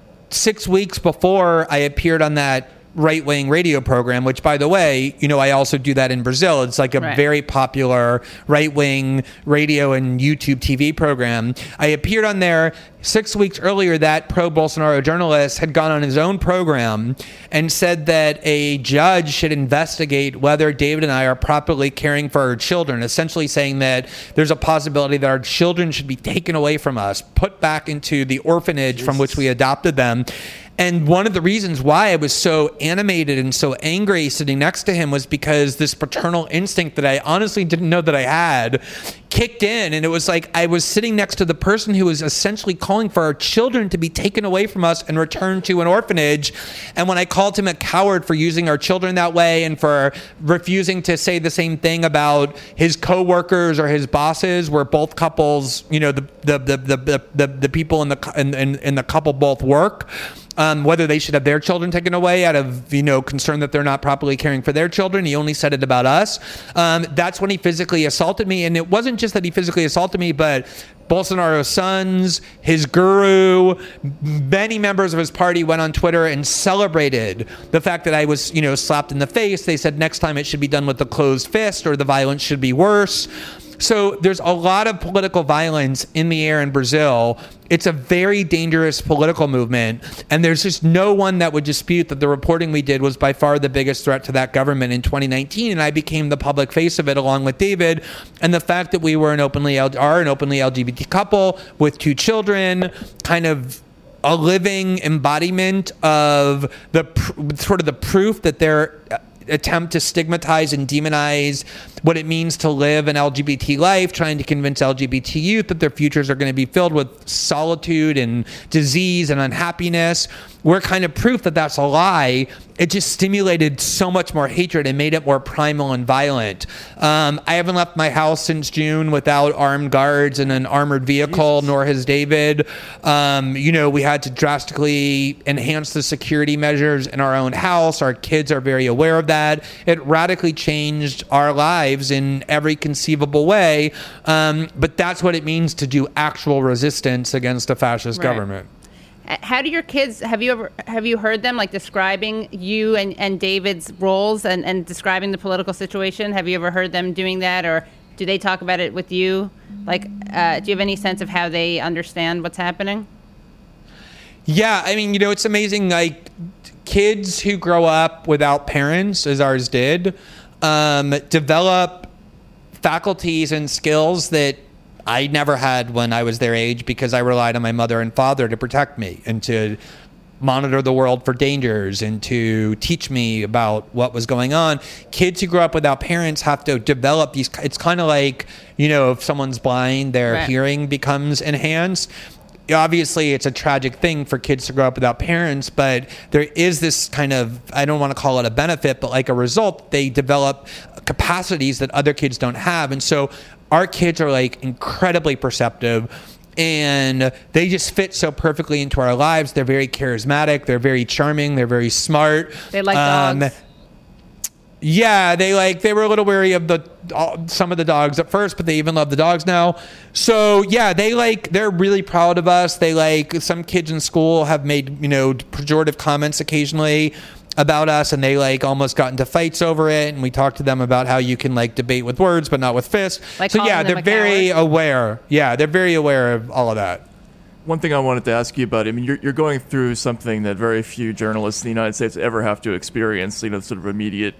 six weeks before I appeared on that right-wing radio program, which, by the way, you know, I also do that in Brazil. It's like a right. very popular right-wing radio and YouTube T V program. I appeared on there. Six weeks earlier, that pro-Bolsonaro journalist had gone on his own program and said that a judge should investigate whether David and I are properly caring for our children, essentially saying that there's a possibility that our children should be taken away from us, put back into the orphanage Jesus. from which we adopted them. And one of the reasons why I was so animated and so angry sitting next to him was because this paternal instinct that I honestly didn't know that I had kicked in. And it was like I was sitting next to the person who was essentially calling for our children to be taken away from us and returned to an orphanage. And when I called him a coward for using our children that way and for refusing to say the same thing about his coworkers or his bosses, where both couples, you know, the the the the the, the people in the in, in, in the couple both work, Um, whether they should have their children taken away out of, you know, concern that they're not properly caring for their children. He only said it about us. Um, that's when he physically assaulted me. And it wasn't just that he physically assaulted me, but Bolsonaro's sons, his guru, many members of his party went on Twitter and celebrated the fact that I was, you know, slapped in the face. They said next time it should be done with the closed fist, or the violence should be worse. So there's a lot of political violence in the air in Brazil. It's a very dangerous political movement, and there's just no one that would dispute that the reporting we did was by far the biggest threat to that government in twenty nineteen, and I became the public face of it along with David. And the fact that we were an openly are an openly L G B T couple with two children, kind of a living embodiment of the pr- sort of the proof that they're attempt to stigmatize and demonize what it means to live an L G B T life, trying to convince L G B T youth that their futures are going to be filled with solitude and disease and unhappiness. We're kind of proof that that's a lie. It just stimulated so much more hatred and made it more primal and violent. Um, I haven't left my house since June without armed guards and an armored vehicle, Jesus. Nor has David. Um, you know, we had to drastically enhance the security measures in our own house. Our kids are very aware of that. It radically changed our lives in every conceivable way. Um, but that's what it means to do actual resistance against a fascist right. government. How do your kids, have you ever, have you heard them like describing you and, and David's roles and, and describing the political situation? Have you ever heard them doing that, or do they talk about it with you? Like, uh, do you have any sense of how they understand what's happening? Yeah, I mean, you know, it's amazing. Like, kids who grow up without parents, as ours did, um, develop faculties and skills that I never had when I was their age, because I relied on my mother and father to protect me and to monitor the world for dangers and to teach me about what was going on. Kids who grow up without parents have to develop these. It's kind of like, you know, if someone's blind, their right. hearing becomes enhanced. obviously it's a tragic thing for kids to grow up without parents, but there is this kind of, I don't want to call it a benefit, but like a result, they develop capacities that other kids don't have. And so our kids are like incredibly perceptive, and they just fit so perfectly into our lives. They're very charismatic. They're very charming. They're very smart. They like um, dogs. Yeah, they like they were a little wary of the uh, some of the dogs at first, but they even love the dogs now. So yeah, they like they're really proud of us. They like some kids in school have made, you know, pejorative comments occasionally about us, and they like almost got into fights over it. And we talked to them about how you can like debate with words but not with fists. Like so yeah, calling they're them a very coward? aware. Yeah, they're very aware of all of that. One thing I wanted to ask you about, I mean, you're, you're going through something that very few journalists in the United States ever have to experience, you know, sort of immediate,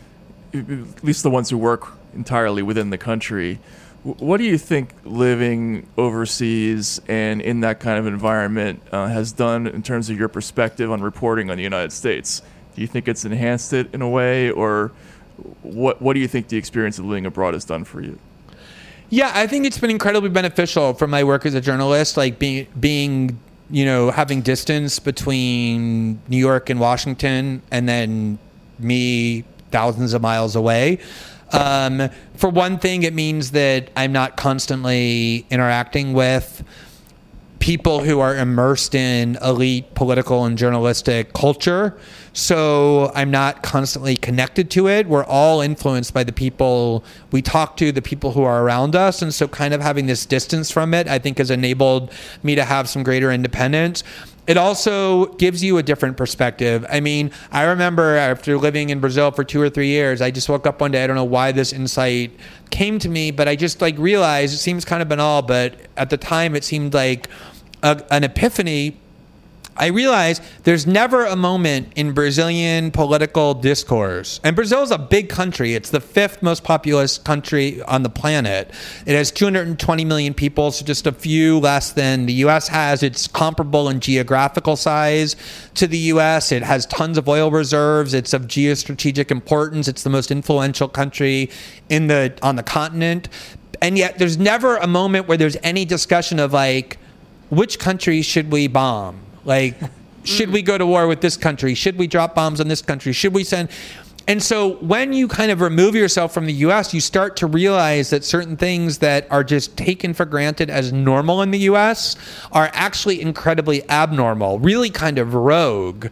at least the ones who work entirely within the country. What do you think living overseas and in that kind of environment uh, has done in terms of your perspective on reporting on the United States? Do you think it's enhanced it in a way, or what what do you think the experience of living abroad has done for you? Yeah, I think it's been incredibly beneficial for my work as a journalist, like being, being, you know, having distance between New York and Washington, and then me thousands of miles away. Um, for one thing, it means that I'm not constantly interacting with people who are immersed in elite political and journalistic culture. So I'm not constantly connected to it. We're all influenced by the people we talk to, the people who are around us. And so kind of having this distance from it, I think, has enabled me to have some greater independence. It also gives you a different perspective. I mean, I remember after living in Brazil for two or three years, I just woke up one day, I don't know why this insight came to me, but I just like realized, it seems kind of banal, but at the time it seemed like a, an epiphany. I realized there's never a moment in Brazilian political discourse. And Brazil is a big country. It's the fifth most populous country on the planet. It has two hundred twenty million people, so just a few less than the U S has. It's comparable in geographical size to the U S. It has tons of oil reserves. It's of geostrategic importance. It's the most influential country in the on the continent. And yet there's never a moment where there's any discussion of like, which country should we bomb? Like, should we go to war with this country? Should we drop bombs on this country? Should we send... And so when you kind of remove yourself from the U S, you start to realize that certain things that are just taken for granted as normal in the U S are actually incredibly abnormal, really kind of rogue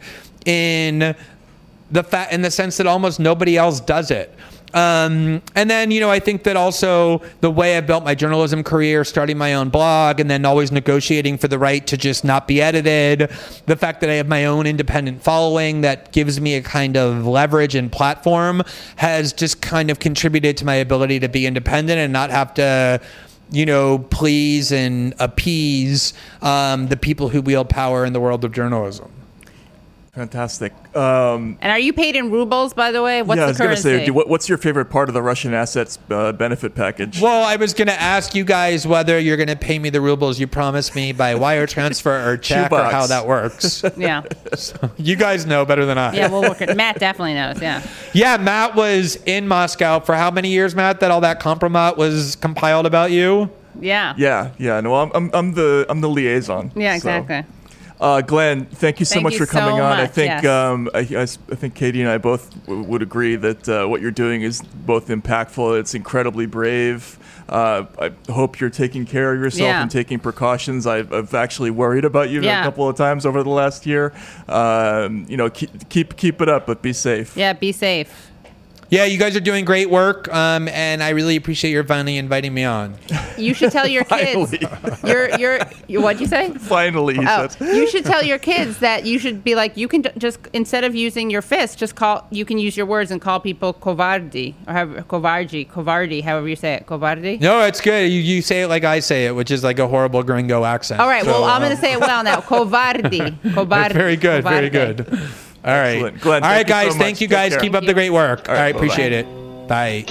in the fa- in the sense that almost nobody else does it. Um, and then, you know, I think that also the way I built my journalism career, starting my own blog and then always negotiating for the right to just not be edited, the fact that I have my own independent following that gives me a kind of leverage and platform has just kind of contributed to my ability to be independent and not have to, you know, please and appease um, the people who wield power in the world of journalism. Fantastic. Um, and are you paid in rubles, by the way? What's yeah, I the was going currency? to say, what, what's your favorite part of the Russian assets uh, benefit package? Well, I was going to ask you guys whether you're going to pay me the rubles you promised me by wire transfer or check, or how that works. Yeah. So you guys know better than I. Yeah, we'll work it. Matt definitely knows, yeah. Yeah, Matt was in Moscow for how many years, Matt, that all that compromat was compiled about you? Yeah. Yeah, yeah. No, I'm, I'm, I'm the, I'm the liaison. Yeah, so. exactly. Uh, Glenn, thank you so thank much you for coming so on. Much, I think yes. um, I, I, I think Katie and I both w- would agree that uh, what you're doing is both impactful. It's incredibly brave. Uh, I hope you're taking care of yourself yeah. and taking precautions. I've, I've actually worried about you yeah. a couple of times over the last year. Um, you know, keep, keep keep it up, but be safe. Yeah, be safe. Yeah, you guys are doing great work, um, and I really appreciate your finally inviting me on. You should tell your kids. You're, you're, you're, what'd you say? Finally, he oh, said. You should tell your kids that you should be like, you can just, instead of using your fist, just call, you can use your words and call people covardi, or have covardi, covardi, however you say it, covardi. No, it's good. You, you say it like I say it, which is like a horrible gringo accent. All right, so, well, I'm um, going to say it well now. Covardi. Covardi. Very good, covardi. very good. All right. Excellent. Glenn, All right, thank you so guys. much. Thank you, Take guys. care. Keep Thank up the you. great work. All All right, right, appreciate bye-bye. it. Bye.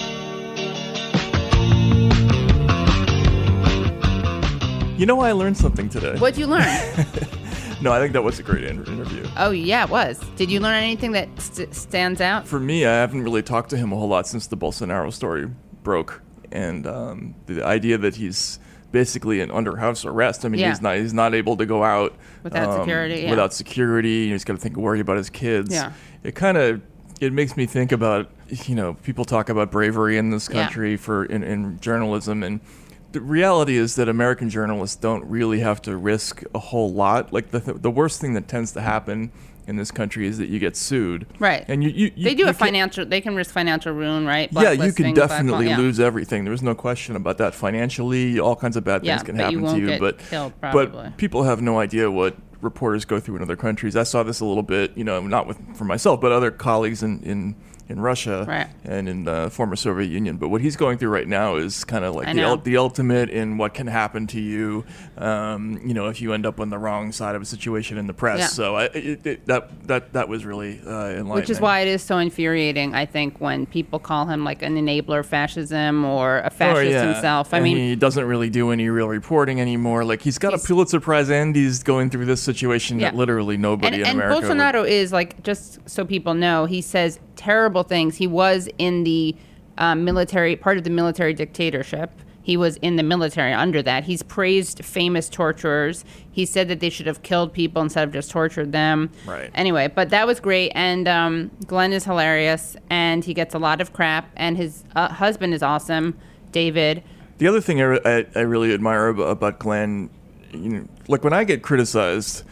You know, I learned something today. What'd you learn? No, I think that was a great inter- interview. Oh, yeah, it was. Did you learn anything that st- stands out? For me, I haven't really talked to him a whole lot since the Bolsonaro story broke. And um, the idea that he's basically in under house arrest. I mean, Yeah. he's not he's not able to go out Without um, security, yeah. Without security, he's got to think worry about his kids. Yeah. It kind of it makes me think about, you know, people talk about bravery in this Yeah. country for in, in journalism, and the reality is that American journalists don't really have to risk a whole lot. Like the the worst thing that tends to happen in this country is that you get sued. Right. And you, you, you they do you a can- financial. They can risk financial ruin, right? Yeah, you Blacklisting, can definitely blackball- yeah. lose everything. There's no question about that. Financially, all kinds of bad Yeah, things can but happen you won't to you. get But killed, probably. but people have no idea what reporters go through in other countries. I saw this a little bit, you know, not with for myself, but other colleagues in in, in Russia Right. and in the former Soviet Union. But what he's going through right now is kind of like I the, know. ul- the ultimate in what can happen to you, um, you know, if you end up on the wrong side of a situation in the press. Yeah. So I, it, it, that that that was really uh, enlightening. Which is why it is so infuriating, I think, when people call him like an enabler of fascism or a fascist Oh, yeah. himself. I And mean, he doesn't really do any real reporting anymore. Like he's got a Pulitzer Prize, and he's going through this situation that Yeah. literally nobody and, in and America. would- Bolsonaro is like, just so people know, he says terrible things. He was in the um, military, part of the military dictatorship. He was in the military under that. He's praised famous torturers. He said that they should have killed people instead of just tortured them. Right. Anyway, but that was great. And um, Glenn is hilarious, and he gets a lot of crap. And his uh, husband is awesome, David. The other thing I, re- I, I really admire about, about Glenn, you know, like when I get criticized,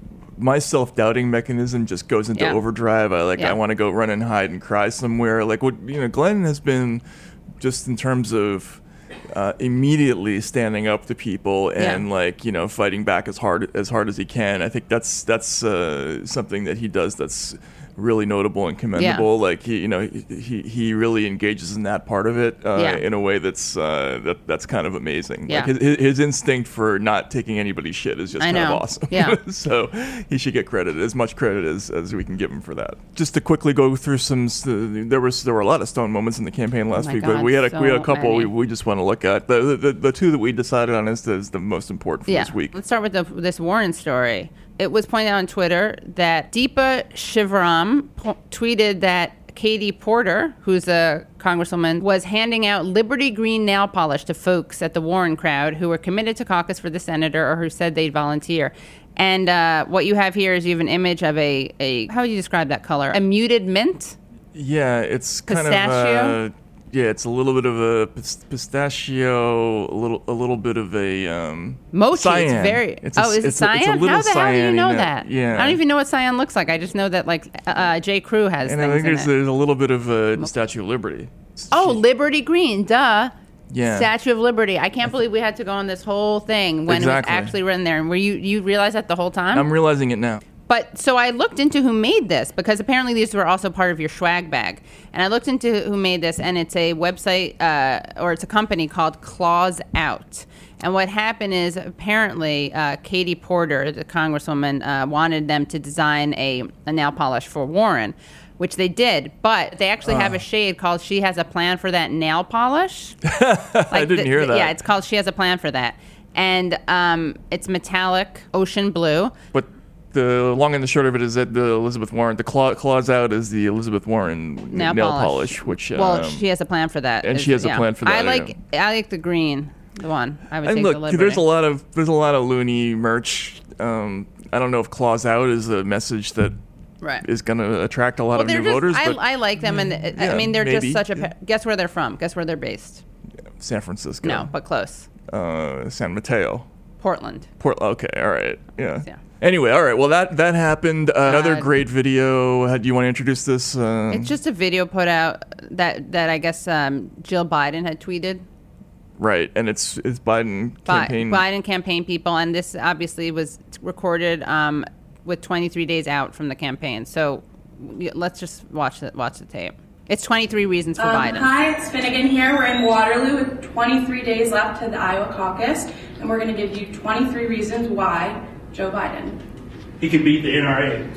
my self-doubting mechanism just goes into Yeah. overdrive. I like Yeah. I want to go run and hide and cry somewhere. Like what you know, Glenn has been just in terms of uh, immediately standing up to people and Yeah. like you know fighting back as hard as hard as he can. I think that's that's uh, something that he does that's really notable and commendable. Like he, you know, he, he he really engages in that part of it uh, Yeah. in a way that's uh, that that's kind of amazing. Yeah. Like his, his instinct for not taking anybody's shit is just I kind know. of awesome. Yeah. So he should get credit, as much credit as, as we can give him for that. Just to quickly go through some, s- there was there were a lot of stone moments in the campaign last my week, God, but we had a so we had a couple many. we, we just want to look at. The, the the two that we decided on is the, is the most important for Yeah. this week. Let's start with the, this Warren story. It was pointed out on Twitter that Deepa Shivaram po- tweeted that Katie Porter, who's a congresswoman, was handing out Liberty Green nail polish to folks at the Warren crowd who were committed to caucus for the senator or who said they'd volunteer. And uh, what you have here is you have an image of a, a how would you describe that color? A muted mint? Yeah, it's kind Pistachio? of uh, yeah, it's a little bit of a pis- pistachio, a little a little bit of a um, Mochi. cyan. It's very. It's a- oh, is it it's a- it's a cyan? little How the hell do you cyan-y know note. that? Yeah. I don't even know what cyan looks like. I just know that like uh, J. Crew has And I things think in there's, it. there's a little bit of a Statue of Liberty. Oh, Liberty Green, duh. Yeah. Statue of Liberty. I can't believe we had to go on this whole thing when Exactly. it was actually written there. And were you you realize that the whole time? I'm realizing it now. But so I looked into who made this because apparently these were also part of your swag bag. And I looked into who made this, and it's a website uh, or it's a company called Claws Out. And what happened is apparently uh, Katie Porter, the congresswoman, uh, wanted them to design a, a nail polish for Warren, which they did. But they actually have a shade called "She Has a Plan for That Nail Polish." I Like didn't the- hear the- that. Yeah, it's called "She Has a Plan for That," and um, it's metallic ocean blue. But the long and the short of it is that the Elizabeth Warren, the claw, claws out is the Elizabeth Warren Nail, nail polish. polish, which well, um, she has a plan for that, and is- she has a yeah. plan for I that, like yeah. I like the green, the one. I would And take look, the Liberty. there's a lot of there's a lot of loony merch. Um, I don't know if claws out is a message that right. is going to attract a lot well, of they're new just, voters. I, but I like them, and uh, I yeah, mean they're maybe, just such a. yeah. pa- Guess where they're from? Guess where they're based? San Francisco. No, but close. Uh, San Mateo. Portland. Port. Okay. All right. Yeah. Yeah. Anyway, all right. Well, that that happened. Uh, another Uh, great video. How, do you want to introduce this? Uh, It's just a video put out that that I guess um, Jill Biden had tweeted. right, and it's it's Biden Bi- campaign. Biden campaign people, and this obviously was recorded um, with twenty-three days out from the campaign. So y- let's just watch the watch the tape. It's twenty-three reasons for Um, Biden. Hi, it's Finnegan here. We're in Waterloo with twenty-three days left to the Iowa caucus, and we're going to give you twenty-three reasons why Joe Biden. He could beat the N R A.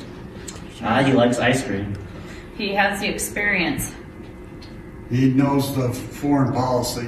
Ah, he likes ice cream. He has the experience. He knows the foreign policy.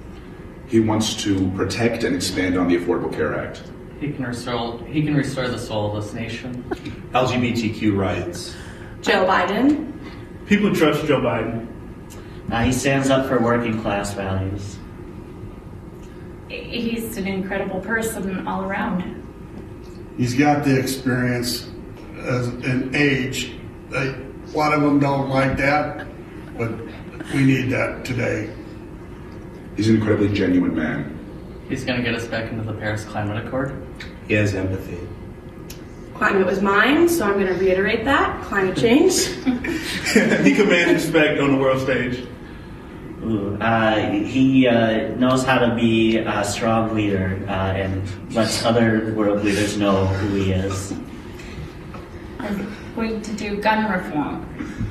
He wants to protect and expand on the Affordable Care Act. He can restore. He can restore the soul of this nation. L G B T Q rights. Joe Biden. People trust Joe Biden. Uh, he stands up for working class values. he's an incredible person all around. He's got the experience as an age. They, a lot of them don't like that, but we need that today. He's an incredibly genuine man. He's going to get us back into the Paris Climate Accord. He has empathy. Climate was mine, so I'm going to reiterate that. Climate change. He commands respect on the world stage. Ooh, uh, he uh, knows how to be a strong leader uh, and lets other world leaders know who he is. I'm going to do gun reform.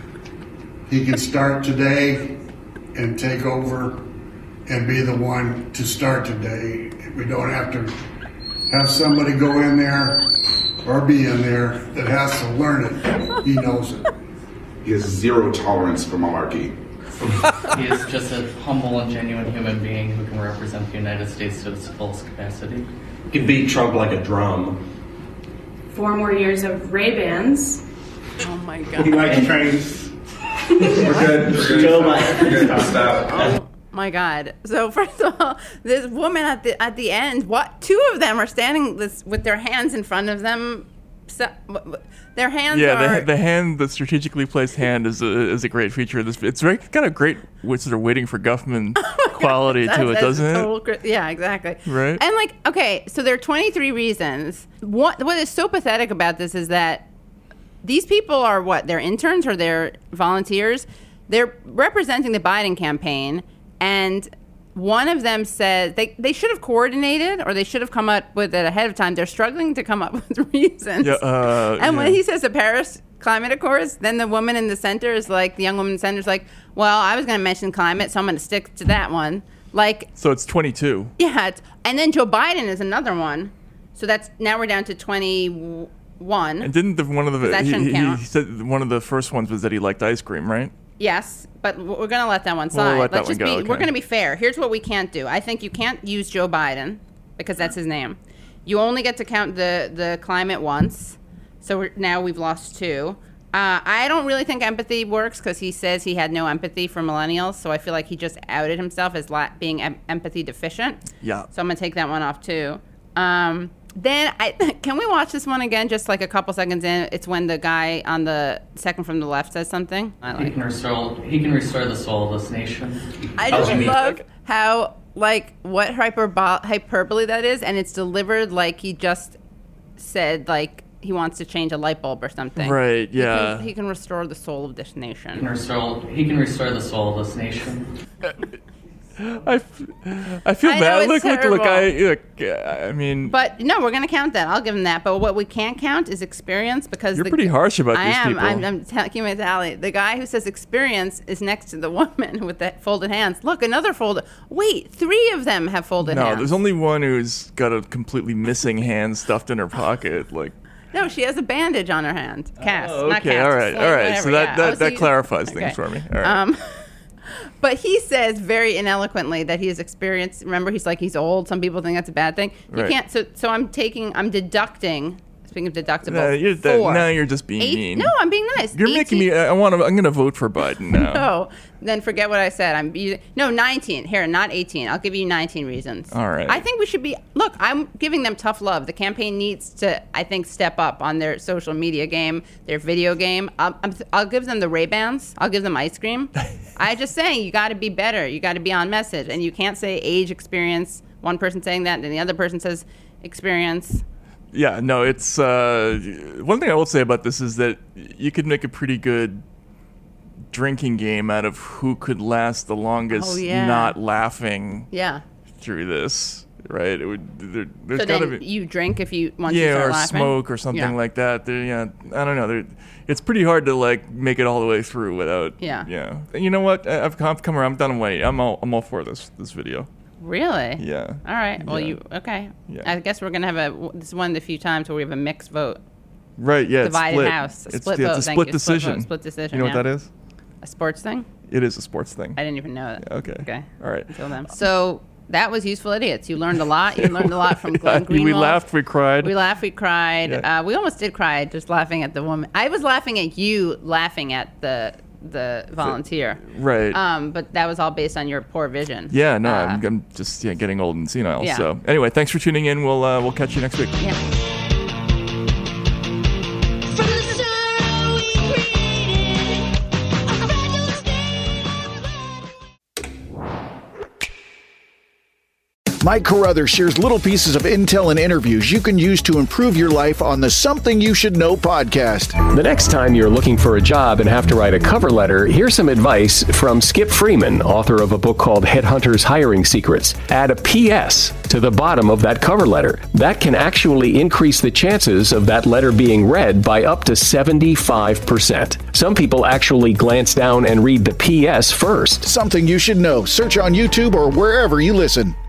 He can start today and take over and be the one to start today. We don't have to have somebody go in there or be in there that has to learn it. He knows it. He has zero tolerance for malarkey. He is just a humble and genuine human being who can represent the United States to its fullest capacity. He can beat Trump like a drum. Four more years of Ray-Bans. Oh my God. He likes trains. We're good. We're good. Joe Stop. We're good. Stop. Oh my God. So first of all, this woman at the at the end, what two of them are standing this with their hands in front of them. So, their hands yeah, are... the, the hand, the strategically placed hand is a, is a great feature of this. It's very kind of great with sort of waiting for Guffman oh quality God, to it, doesn't total, it? Yeah, exactly. Right. And like, okay, so there are twenty-three reasons. What what is so pathetic about this is that these people are what? They're interns or they're volunteers. They're representing the Biden campaign, and one of them says they, they should have coordinated or they should have come up with it ahead of time. They're struggling to come up with reasons. Yeah, uh, and yeah. when he says the Paris Climate Accords, then the woman in the center is like, the young woman in the center is like, well, I was going to mention climate, so I'm going to stick to that one. Like, So it's twenty-two. yeah. It's, and then Joe Biden is another one. So that's now we're down to twenty-one. And didn't the, one of the That he, shouldn't he, count. he said one of the first ones was that he liked ice cream, right? Yes, but we're going to let that one We'll slide. let that Let's one just go, be. okay. We're going to be fair. Here's what we can't do. I think you can't use Joe Biden because that's his name. You only get to count the the climate once. So we're, now we've lost two. Uh, I don't really think empathy works because he says he had no empathy for millennials. So I feel like he just outed himself as la- being em- empathy deficient. Yeah. So I'm gonna take that one off too. Um, then I can we watch this one again, just like a couple seconds in. It's when the guy on the second from the left says something. I He like. can restore. He can restore the soul of this nation. I just love how like what hyperbo- hyperbole that is, and it's delivered like he just said like he wants to change a light bulb or something. Right, He yeah. can, he can restore the soul of this He nation. can restore. He can restore the soul of this nation. I, f- I feel I know, bad. it's Look, look, look. I terrible. look. I mean, But no, we're going to count that. I'll give him that. But what we can't count is experience because You're the, pretty harsh about I these am. people. I'm, I'm telling you, Tally. The guy who says experience is next to the woman with the folded hands. Look, another folded. Wait, three of them have folded no, hands. there's only one who's got a completely missing hand stuffed in her pocket. Like, No, she has a bandage on her hand. Cast, Oh, not okay, cast. all right, sling, all right. whatever, So that- yeah. that- Oh, that you- clarifies things for me. All right. Um, but he says very ineloquently that he has experience. Remember, he's like he's old. Some people think that's a bad thing. You Right. can't. So, so I'm taking. I'm deducting. Speaking of deductible, No, you're, that, four. now you're just being Eight- mean. No, I'm being nice. You're making me. I want to. I'm going to vote for Biden now. No, then forget what I said. I'm using, no nineteen here, not eighteen. I'll give you nineteen reasons. All right. I think we should be. Look, I'm giving them tough love. The campaign needs to, I think, step up on their social media game, their video game. I'll, I'm, I'll give them the Ray-Bans. I'll give them ice cream. I just saying, you got to be better. You got to be on message, and you can't say age, experience. One person saying that, and then the other person says experience. Yeah, no, it's uh, one thing I will say about this is that you could make a pretty good drinking game out of who could last the longest Oh, yeah. not laughing Yeah. through this, right? It would there, there's So gotta then be you drink if you once you yeah, start or laughing? smoke or something Yeah. like that. There, yeah, I don't know. There, it's pretty hard to like make it all the way through without. Yeah. Yeah. And you know what? I- I've come, come around. I'm done away. I'm all I'm all for this this video. Really? Yeah. All right. Well, Yeah. you okay? Yeah. I guess we're gonna have a. This is one of the few times where we have a mixed vote. Right. Yeah. it's Divided split. house. A It's, split yeah, vote. it's a Thank split you. Split vote, decision. split decision, You know yeah. what that is? A sports thing? It is a sports thing. I didn't even know it. Okay. Okay. All right. Until then. So that was Useful Idiots. You learned a lot. You learned a lot from Glenn Yeah, we Greenwald. laughed, we cried. We laughed, we cried. Yeah. Uh, we almost did cry just laughing at the woman. I was laughing at you laughing at the the volunteer. Right. Um, but that was all based on your poor vision. Yeah, no, Uh, I'm, I'm just yeah, getting old and senile. Yeah. So anyway, thanks for tuning in. We'll uh, we'll catch you next week. Yeah. Mike Carruthers shares little pieces of intel and interviews you can use to improve your life on the Something You Should Know podcast. The next time you're looking for a job and have to write a cover letter, here's some advice from Skip Freeman, author of a book called Headhunters Hiring Secrets. Add a P S to the bottom of that cover letter. That can actually increase the chances of that letter being read by up to seventy-five percent. Some people actually glance down and read the P S first. Something You Should Know. Search on YouTube or wherever you listen.